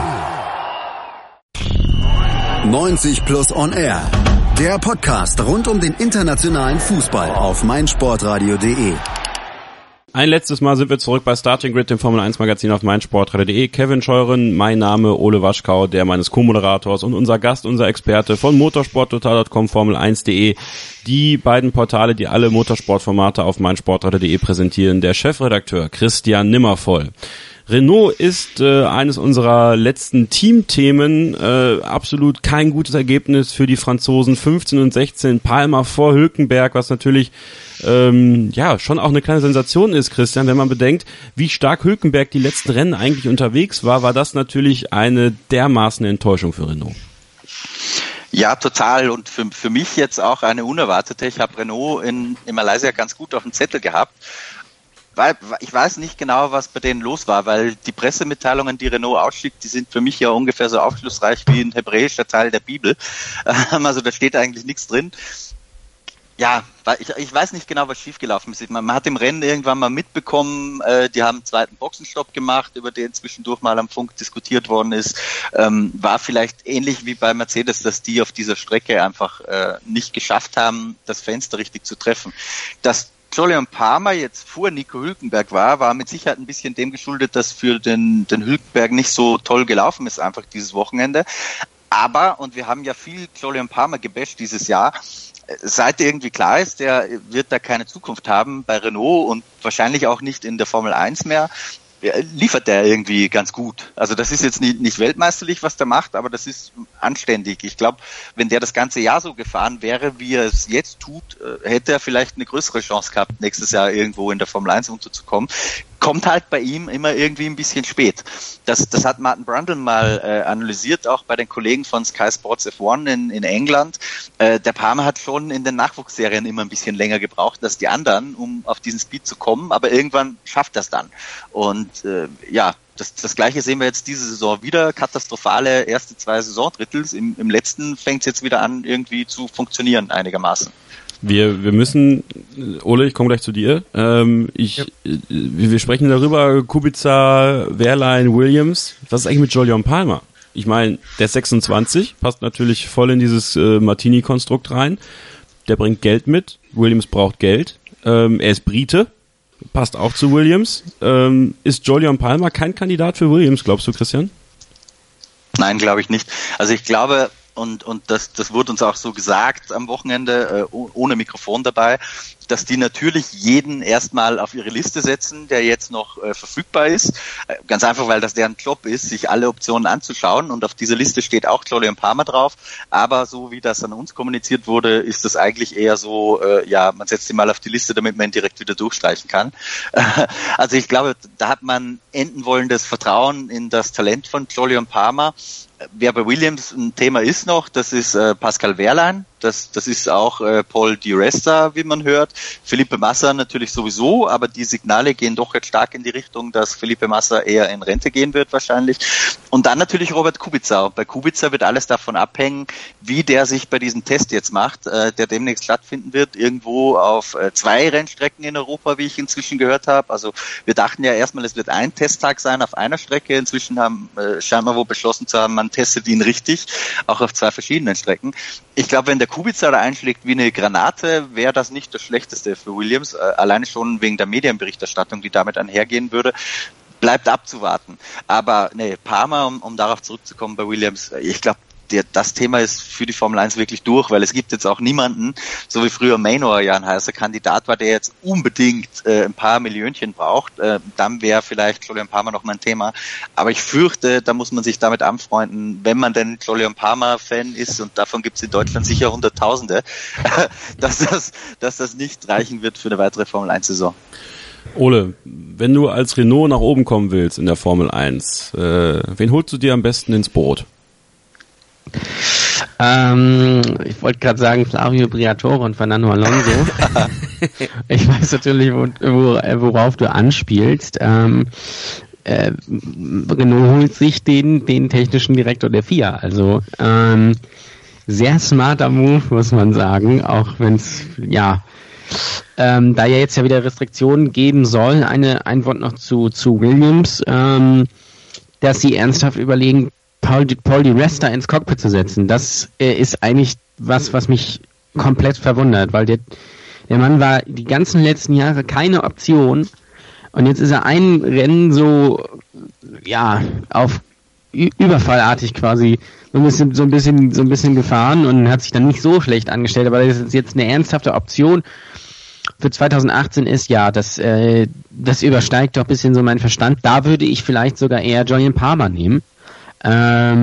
90 Plus on Air. Der Podcast rund um den internationalen Fußball auf meinsportradio.de. Ein letztes Mal sind wir zurück bei Starting Grid, dem Formel 1 Magazin auf meinsportradio.de. Kevin Scheuren, mein Name Ole Waschkau, der meines Co-Moderators und unser Gast, unser Experte von motorsporttotal.com, Formel1.de. Die beiden Portale, die alle Motorsportformate auf meinsportradio.de präsentieren. Der Chefredakteur Christian Nimmervoll. Renault ist eines unserer letzten Teamthemen, absolut kein gutes Ergebnis für die Franzosen, 15 und 16, Palmer vor Hülkenberg, was natürlich schon auch eine kleine Sensation ist, Christian, wenn man bedenkt, wie stark Hülkenberg die letzten Rennen eigentlich unterwegs war das natürlich eine dermaßen Enttäuschung für Renault. Ja, total, und für mich jetzt auch eine unerwartete. Ich habe Renault in Malaysia ganz gut auf dem Zettel gehabt. Weil ich weiß nicht genau, was bei denen los war, weil die Pressemitteilungen, die Renault ausschickt, die sind für mich ja ungefähr so aufschlussreich wie ein hebräischer Teil der Bibel. Also da steht eigentlich nichts drin. Ja, ich weiß nicht genau, was schiefgelaufen ist. Man hat im Rennen irgendwann mal mitbekommen, die haben einen zweiten Boxenstopp gemacht, über den zwischendurch mal am Funk diskutiert worden ist. War vielleicht ähnlich wie bei Mercedes, dass die auf dieser Strecke einfach nicht geschafft haben, das Fenster richtig zu treffen. Dass Jolyon Palmer jetzt vor Nico Hülkenberg war mit Sicherheit ein bisschen dem geschuldet, dass für den Hülkenberg nicht so toll gelaufen ist, einfach dieses Wochenende. Aber, und wir haben ja viel Jolyon Palmer gebasht dieses Jahr, seit irgendwie klar ist, der wird da keine Zukunft haben bei Renault und wahrscheinlich auch nicht in der Formel 1 mehr, liefert der irgendwie ganz gut. Also das ist jetzt nicht weltmeisterlich, was der macht, aber das ist anständig. Ich glaube, wenn der das ganze Jahr so gefahren wäre, wie er es jetzt tut, hätte er vielleicht eine größere Chance gehabt, nächstes Jahr irgendwo in der Formel 1 unterzukommen. Kommt halt bei ihm immer irgendwie ein bisschen spät. Das hat Martin Brundle mal analysiert, auch bei den Kollegen von Sky Sports F1 in England. Der Palmer hat schon in den Nachwuchsserien immer ein bisschen länger gebraucht als die anderen, um auf diesen Speed zu kommen, aber irgendwann schafft er es dann. Und das Gleiche sehen wir jetzt diese Saison wieder. Katastrophale erste 2 Saisondrittels. Im letzten fängt es jetzt wieder an, irgendwie zu funktionieren einigermaßen. Wir müssen, Ole, ich komme gleich zu dir. Wir sprechen darüber, Kubica, Wehrlein, Williams. Was ist eigentlich mit Jolyon Palmer? Ich meine, der 26 passt natürlich voll in dieses Martini-Konstrukt rein. Der bringt Geld mit. Williams braucht Geld. Er ist Brite. Passt auch zu Williams. Ist Jolyon Palmer kein Kandidat für Williams, glaubst du, Christian? Nein, glaube ich nicht. Also ich glaube, und das wurde uns auch so gesagt am Wochenende, ohne Mikrofon dabei, dass die natürlich jeden erstmal auf ihre Liste setzen, der jetzt noch verfügbar ist. Ganz einfach, weil das deren Job ist, sich alle Optionen anzuschauen. Und auf dieser Liste steht auch Jolyon Palmer drauf. Aber so wie das an uns kommuniziert wurde, ist das eigentlich eher so, man setzt ihn mal auf die Liste, damit man ihn direkt wieder durchstreichen kann. Also ich glaube, da hat man enden wollendes Vertrauen in das Talent von Jolyon Palmer. Wer bei Williams ein Thema ist noch, das ist Pascal Wehrlein. Das ist auch Paul Di Resta, wie man hört. Felipe Massa natürlich sowieso, aber die Signale gehen doch jetzt stark in die Richtung, dass Felipe Massa eher in Rente gehen wird wahrscheinlich. Und dann natürlich Robert Kubica. Bei Kubica wird alles davon abhängen, wie der sich bei diesem Test jetzt macht, der demnächst stattfinden wird, irgendwo auf 2 Rennstrecken in Europa, wie ich inzwischen gehört habe. Also wir dachten ja erstmal, es wird ein Testtag sein auf einer Strecke. Inzwischen scheint man wohl beschlossen zu haben, man testet ihn richtig, auch auf 2 verschiedenen Strecken. Ich glaube, wenn der Kubica da einschlägt wie eine Granate, wäre das nicht das Schlechteste für Williams, alleine schon wegen der Medienberichterstattung, die damit einhergehen würde. Bleibt abzuwarten. Aber Palmer, um darauf zurückzukommen bei Williams, ich glaube, das Thema ist für die Formel 1 wirklich durch, weil es gibt jetzt auch niemanden, so wie früher Manor ja ein heißer Kandidat war, der jetzt unbedingt ein paar Millionchen braucht. Dann wäre vielleicht Jolyon Palmer noch mal ein Thema. Aber ich fürchte, da muss man sich damit anfreunden, wenn man denn Jolyon Palmer-Fan ist, und davon gibt es in Deutschland sicher Hunderttausende, dass das nicht reichen wird für eine weitere Formel 1-Saison. Ole, wenn du als Renault nach oben kommen willst in der Formel 1, wen holst du dir am besten ins Boot? Ich wollte gerade sagen Flavio Briatore und Fernando Alonso. Ich weiß natürlich, worauf du anspielst. Renault holt sich den technischen Direktor der FIA. Also sehr smarter Move, muss man sagen, auch wenn es da ja jetzt ja wieder Restriktionen geben soll. Ein Wort noch zu Williams, dass sie ernsthaft überlegen, Paul Di Resta ins Cockpit zu setzen. Das ist eigentlich was mich komplett verwundert, weil der Mann war die ganzen letzten Jahre keine Option und jetzt ist er ein Rennen so auf überfallartig quasi so ein bisschen gefahren und hat sich dann nicht so schlecht angestellt, aber das ist jetzt eine ernsthafte Option für 2018 ist, das übersteigt doch ein bisschen so meinen Verstand. Da würde ich vielleicht sogar eher Jolyon Palmer nehmen. Der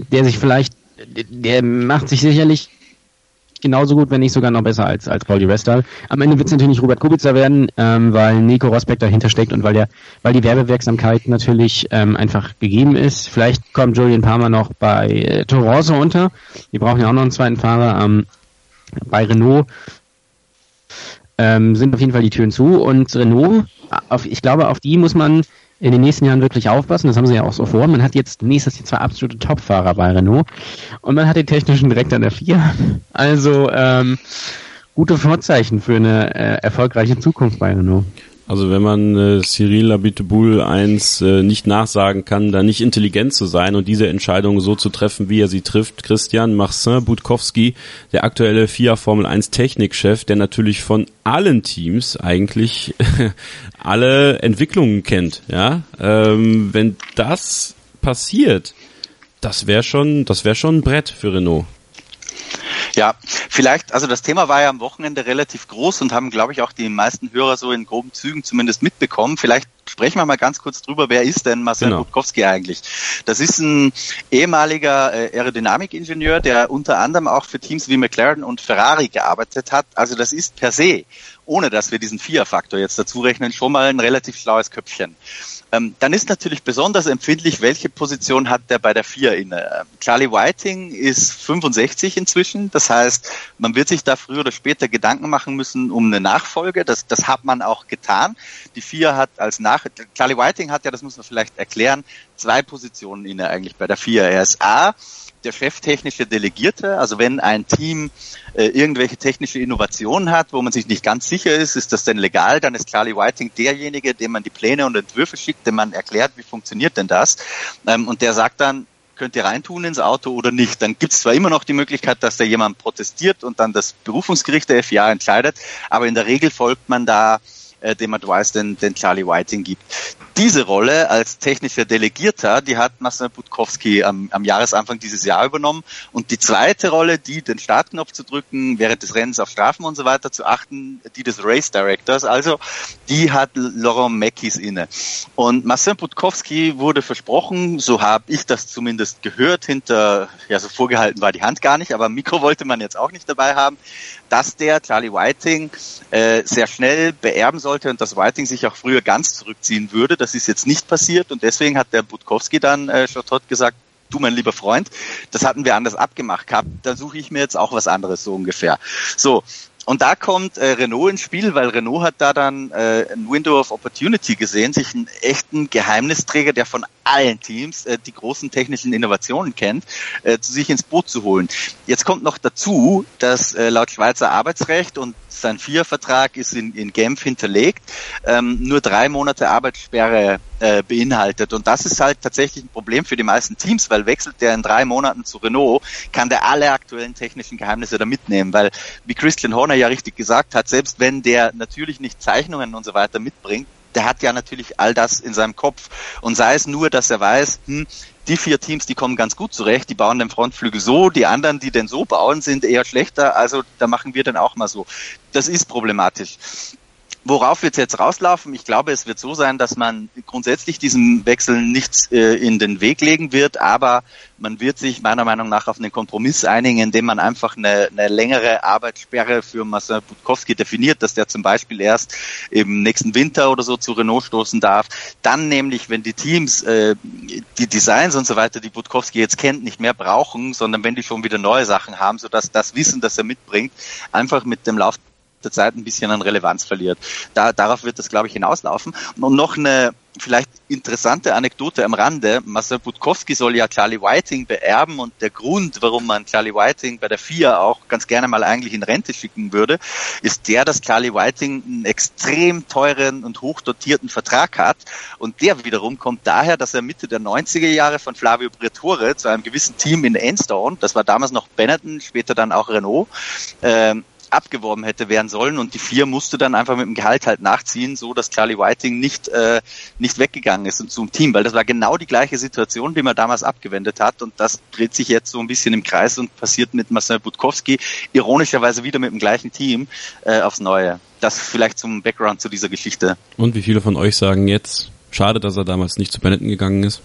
macht sich sicherlich genauso gut, wenn nicht sogar noch besser als Paul Di Resta. Am Ende wird es natürlich Robert Kubica werden, weil Nico Rosberg dahinter steckt und weil die Werbewirksamkeit natürlich einfach gegeben ist. Vielleicht kommt Jolyon Palmer noch bei Toro Rosso unter. Die brauchen ja auch noch einen zweiten Fahrer. Bei Renault sind auf jeden Fall die Türen zu und Renault, ich glaube, auf die muss man in den nächsten Jahren wirklich aufpassen, das haben sie ja auch so vor. Man hat jetzt nächstes Jahr 2 absolute Top-Fahrer bei Renault und man hat den technischen Direktor der FIA. Also gute Vorzeichen für eine erfolgreiche Zukunft bei Renault. Also wenn man Cyril Abiteboul nicht nachsagen kann, da nicht intelligent zu sein und diese Entscheidung so zu treffen, wie er sie trifft, Christian Marcin-Budkowski, der aktuelle FIA Formel 1 Technikchef, der natürlich von allen Teams eigentlich alle Entwicklungen kennt, wenn das passiert, das wäre schon ein Brett für Renault. Ja, vielleicht, also das Thema war ja am Wochenende relativ groß und haben, glaube ich, auch die meisten Hörer so in groben Zügen zumindest mitbekommen. Vielleicht sprechen wir mal ganz kurz drüber, wer ist denn Marcin Budkowski eigentlich? Das ist ein ehemaliger Aerodynamikingenieur, der unter anderem auch für Teams wie McLaren und Ferrari gearbeitet hat. Also das ist per se, ohne dass wir diesen FIA-Faktor jetzt dazu rechnen, schon mal ein relativ schlaues Köpfchen. Dann ist natürlich besonders empfindlich, welche Position hat der bei der FIA inne. Charlie Whiting ist 65 inzwischen, das heißt, man wird sich da früher oder später Gedanken machen müssen um eine Nachfolge, das hat man auch getan. Die FIA hat Charlie Whiting hat ja, das muss man vielleicht erklären, 2 Positionen inne eigentlich bei der FIA. Er ist der cheftechnische Delegierte, also wenn ein Team irgendwelche technische Innovationen hat, wo man sich nicht ganz sicher ist das denn legal, dann ist Charlie Whiting derjenige, dem man die Pläne und Entwürfe schickt, dem man erklärt, wie funktioniert denn das, und der sagt dann, könnt ihr reintun ins Auto oder nicht. Dann gibt es zwar immer noch die Möglichkeit, dass da jemand protestiert und dann das Berufungsgericht der FIA entscheidet, aber in der Regel folgt man da dem Advice, den Charlie Whiting gibt. Diese Rolle als technischer Delegierter, die hat Marcin Budkowski am Jahresanfang dieses Jahr übernommen. Und die zweite Rolle, den Startknopf zu drücken, während des Rennens auf Strafen und so weiter zu achten, die des Race Directors, also die hat Laurent Mekies inne. Und Marcin Budkowski wurde versprochen, so habe ich das zumindest gehört, so vorgehalten war die Hand gar nicht, aber Mikro wollte man jetzt auch nicht dabei haben, dass der Charlie Whiting sehr schnell beerben sollte und dass Whiting sich auch früher ganz zurückziehen würde. Das ist jetzt nicht passiert und deswegen hat der Budkowski dann Chotot gesagt, du mein lieber Freund, das hatten wir anders abgemacht gehabt, da suche ich mir jetzt auch was anderes so ungefähr. So. Und da kommt Renault ins Spiel, weil Renault hat da dann ein Window of Opportunity gesehen, sich einen echten Geheimnisträger, der von allen Teams die großen technischen Innovationen kennt, zu sich ins Boot zu holen. Jetzt kommt noch dazu, dass laut Schweizer Arbeitsrecht und sein FIA-Vertrag ist in Genf hinterlegt, nur 3 Monate Arbeitssperre beinhaltet. Und das ist halt tatsächlich ein Problem für die meisten Teams, weil wechselt der in 3 Monaten zu Renault, kann der alle aktuellen technischen Geheimnisse da mitnehmen, weil, wie Christian Horner ja richtig gesagt hat, selbst wenn der natürlich nicht Zeichnungen und so weiter mitbringt, der hat ja natürlich all das in seinem Kopf. Und sei es nur, dass er weiß, die 4 Teams, die kommen ganz gut zurecht, die bauen den Frontflügel so, die anderen, die den so bauen, sind eher schlechter, also da machen wir den auch mal so. Das ist problematisch. Worauf wird es jetzt rauslaufen? Ich glaube, es wird so sein, dass man grundsätzlich diesem Wechsel nichts in den Weg legen wird, aber man wird sich meiner Meinung nach auf einen Kompromiss einigen, indem man einfach eine längere Arbeitssperre für Marcin Budkowski definiert, dass der zum Beispiel erst im nächsten Winter oder so zu Renault stoßen darf. Dann nämlich, wenn die Teams die Designs und so weiter, die Budkowski jetzt kennt, nicht mehr brauchen, sondern wenn die schon wieder neue Sachen haben, sodass das Wissen, das er mitbringt, einfach mit dem Lauf der Zeit ein bisschen an Relevanz verliert. Darauf wird das, glaube ich, hinauslaufen. Und noch eine vielleicht interessante Anekdote am Rande. Marcin Budkowski soll ja Charlie Whiting beerben und der Grund, warum man Charlie Whiting bei der FIA auch ganz gerne mal eigentlich in Rente schicken würde, ist der, dass Charlie Whiting einen extrem teuren und hochdotierten Vertrag hat und der wiederum kommt daher, dass er Mitte der 90er Jahre von Flavio Briatore zu einem gewissen Team in Enstone, das war damals noch Benetton, später dann auch Renault, abgeworben hätte werden sollen und die FIA musste dann einfach mit dem Gehalt halt nachziehen, so dass Charlie Whiting nicht weggegangen ist und zum Team, weil das war genau die gleiche Situation, die man damals abgewendet hat und das dreht sich jetzt so ein bisschen im Kreis und passiert mit Marcin Budkowski, ironischerweise wieder mit dem gleichen Team aufs Neue. Das vielleicht zum Background zu dieser Geschichte. Und wie viele von euch sagen jetzt, schade, dass er damals nicht zu Benetton gegangen ist?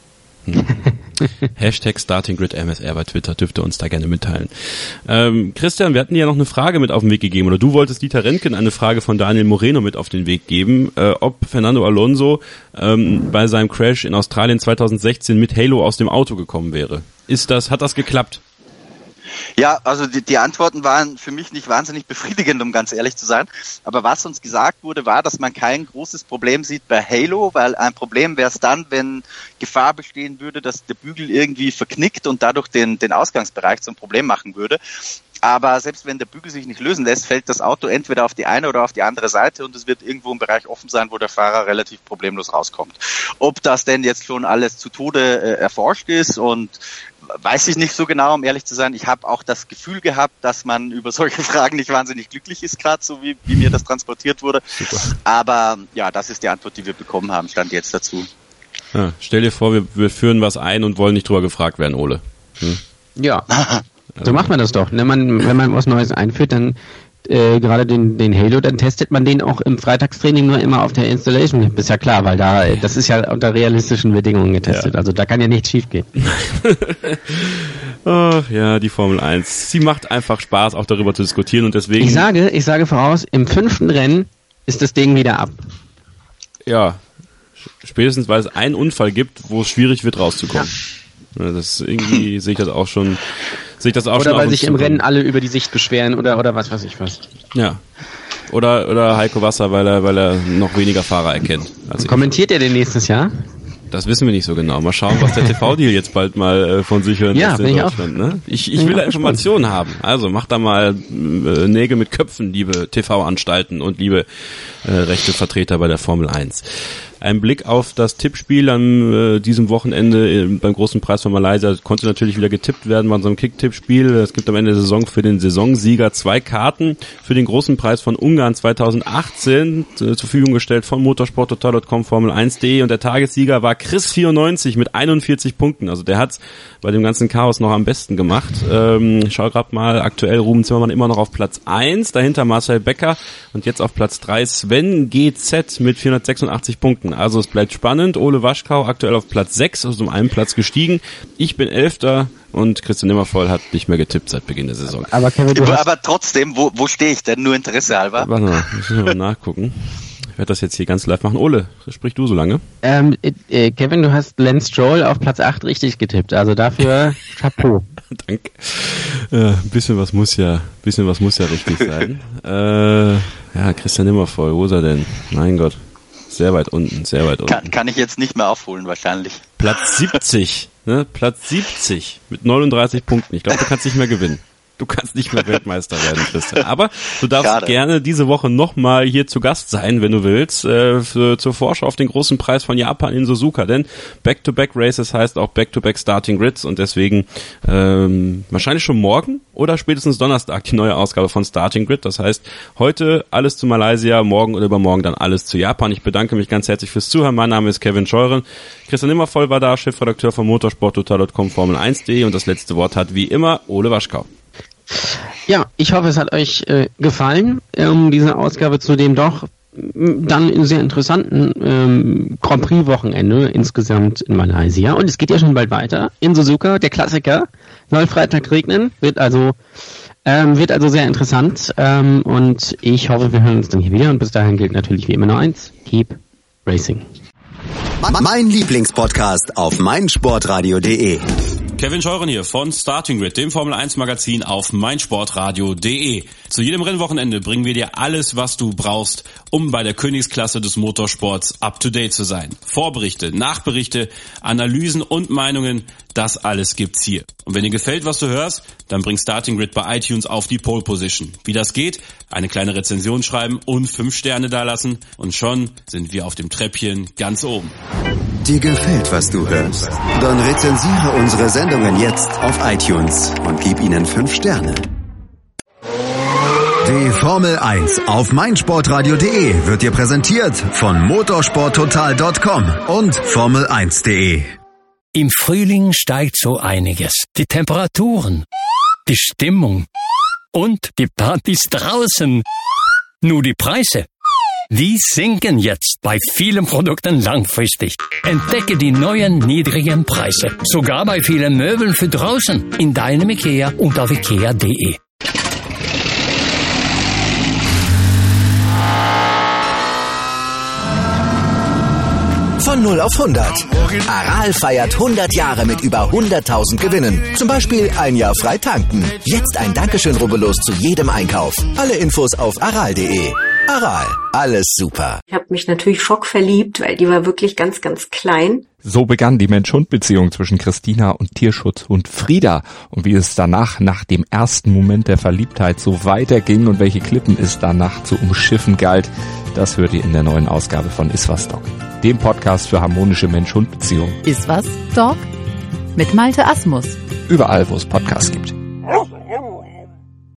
Hashtag StartingGridMSR bei Twitter, dürft ihr uns da gerne mitteilen. Christian, wir hatten dir ja noch eine Frage mit auf den Weg gegeben, oder du wolltest Dieter Rentgen eine Frage von Daniel Moreno mit auf den Weg geben, ob Fernando Alonso bei seinem Crash in Australien 2016 mit Halo aus dem Auto gekommen wäre. Hat das geklappt? Ja, also die Antworten waren für mich nicht wahnsinnig befriedigend, um ganz ehrlich zu sein. Aber was uns gesagt wurde, war, dass man kein großes Problem sieht bei Halo, weil ein Problem wäre es dann, wenn Gefahr bestehen würde, dass der Bügel irgendwie verknickt und dadurch den Ausgangsbereich zum Problem machen würde. Aber selbst wenn der Bügel sich nicht lösen lässt, fällt das Auto entweder auf die eine oder auf die andere Seite und es wird irgendwo im Bereich offen sein, wo der Fahrer relativ problemlos rauskommt. Ob das denn jetzt schon alles zu Tode erforscht ist und weiß ich nicht so genau, um ehrlich zu sein. Ich habe auch das Gefühl gehabt, dass man über solche Fragen nicht wahnsinnig glücklich ist, gerade so wie mir das transportiert wurde. Super. Aber ja, das ist die Antwort, die wir bekommen haben, stand jetzt dazu. Ja, stell dir vor, wir führen was ein und wollen nicht drüber gefragt werden, Ole. Ja, so macht man das doch. Wenn man was Neues einführt, dann gerade den Halo, dann testet man den auch im Freitagstraining nur immer auf der Installation. Ist ja klar, weil das ist ja unter realistischen Bedingungen getestet. Ja. Also da kann ja nichts schief gehen. Ach ja, die Formel 1. Sie macht einfach Spaß, auch darüber zu diskutieren und deswegen... Ich sage voraus, im 5. Rennen ist das Ding wieder ab. Ja, spätestens weil es einen Unfall gibt, wo es schwierig wird rauszukommen. Ja. Das irgendwie sehe ich das auch schon... Oder weil sich im Rennen alle über die Sicht beschweren oder was weiß ich was. Ja. Oder Heiko Wasser, weil er noch weniger Fahrer erkennt. Kommentiert er denn nächstes Jahr? Das wissen wir nicht so genau. Mal schauen, was der TV-Deal jetzt bald mal von sich hören lässt in Deutschland. Ne? Ich will da Informationen haben. Also macht da mal Nägel mit Köpfen, liebe TV-Anstalten und liebe rechte Vertreter bei der Formel 1. Ein Blick auf das Tippspiel an diesem Wochenende beim großen Preis von Malaysia konnte natürlich wieder getippt werden bei unserem Kick-Tippspiel. Es gibt am Ende der Saison für den Saisonsieger 2 Karten für den großen Preis von Ungarn 2018 zur Verfügung gestellt von motorsporttotal.com, Formel1.de, und der Tagessieger war Chris94 mit 41 Punkten. Also der hat's bei dem ganzen Chaos noch am besten gemacht. Ich schau grad mal, aktuell Ruben Zimmermann immer noch auf Platz 1, dahinter Marcel Becker und jetzt auf Platz 3 Sven GZ mit 486 Punkten. Also es bleibt spannend. Ole Waschkau aktuell auf Platz 6, also um einen Platz gestiegen. Ich bin 11. und Christian Nimmervoll hat nicht mehr getippt seit Beginn der Saison. Aber trotzdem, wo stehe ich denn? Nur Interesse halber. Warte mal, müssen wir mal nachgucken. Ich werde das jetzt hier ganz live machen. Ole, sprich du so lange. Kevin, du hast Lance Stroll auf Platz 8 richtig getippt. Also dafür Chapeau. Danke. Ein bisschen was muss ja richtig sein. Ja, Christian Nimmervoll, wo ist er denn? Mein Gott. Sehr weit unten. Kann ich jetzt nicht mehr aufholen, wahrscheinlich. Platz 70, ne? Platz 70 mit 39 Punkten. Ich glaube, du kannst nicht mehr gewinnen. Du kannst nicht mehr Weltmeister werden, Christian. Aber du darfst gerne diese Woche nochmal hier zu Gast sein, wenn du willst, zur Vorschau auf den großen Preis von Japan in Suzuka. Denn Back-to-Back-Races heißt auch Back-to-Back-Starting-Grids und deswegen wahrscheinlich schon morgen oder spätestens Donnerstag die neue Ausgabe von Starting Grid. Das heißt, heute alles zu Malaysia, morgen oder übermorgen dann alles zu Japan. Ich bedanke mich ganz herzlich fürs Zuhören. Mein Name ist Kevin Scheuren. Christian Nimmervoll war da, Chefredakteur von motorsporttotal.com, Formel1.de, und das letzte Wort hat wie immer Ole Waschkau. Ja, ich hoffe, es hat euch gefallen, diese Ausgabe zu dem doch dann sehr interessanten Grand Prix-Wochenende insgesamt in Malaysia. Und es geht ja schon bald weiter in Suzuka, der Klassiker. Soll Freitag regnen, wird also sehr interessant. Und ich hoffe, wir hören uns dann hier wieder. Und bis dahin gilt natürlich wie immer nur eins: Keep Racing. Mein Lieblingspodcast auf meinsportradio.de. Kevin Scheuren hier von Starting Grid, dem Formel 1 Magazin auf meinsportradio.de. Zu jedem Rennwochenende bringen wir dir alles, was du brauchst, um bei der Königsklasse des Motorsports up to date zu sein. Vorberichte, Nachberichte, Analysen und Meinungen, das alles gibt's hier. Und wenn dir gefällt, was du hörst, dann bring Starting Grid bei iTunes auf die Pole Position. Wie das geht? Eine kleine Rezension schreiben und 5 Sterne dalassen und schon sind wir auf dem Treppchen ganz oben. Dir gefällt, was du hörst? Dann rezensiere unsere Sendungen jetzt auf iTunes und gib ihnen 5 Sterne. Die Formel 1 auf meinsportradio.de wird dir präsentiert von motorsporttotal.com und Formel1.de. Im Frühling steigt so einiges. Die Temperaturen, die Stimmung und die Partys draußen. Nur die Preise, die sinken jetzt bei vielen Produkten langfristig. Entdecke die neuen niedrigen Preise. Sogar bei vielen Möbeln für draußen in deinem IKEA und auf ikea.de. Von 0 auf 100. Aral feiert 100 Jahre mit über 100.000 Gewinnen. Zum Beispiel ein Jahr frei tanken. Jetzt ein Dankeschön, rubbellos zu jedem Einkauf. Alle Infos auf aral.de. Aral, alles super. Ich habe mich natürlich schockverliebt, weil die war wirklich ganz, ganz klein. So begann die Mensch-Hund-Beziehung zwischen Christina und Tierschutzhund Frieda. Und wie es danach, nach dem ersten Moment der Verliebtheit, so weiterging und welche Klippen es danach zu umschiffen galt, das hört ihr in der neuen Ausgabe von Iswas Dog, dem Podcast für harmonische Mensch-Hund-Beziehungen. Iswas Dog mit Malte Asmus. Überall, wo es Podcasts gibt.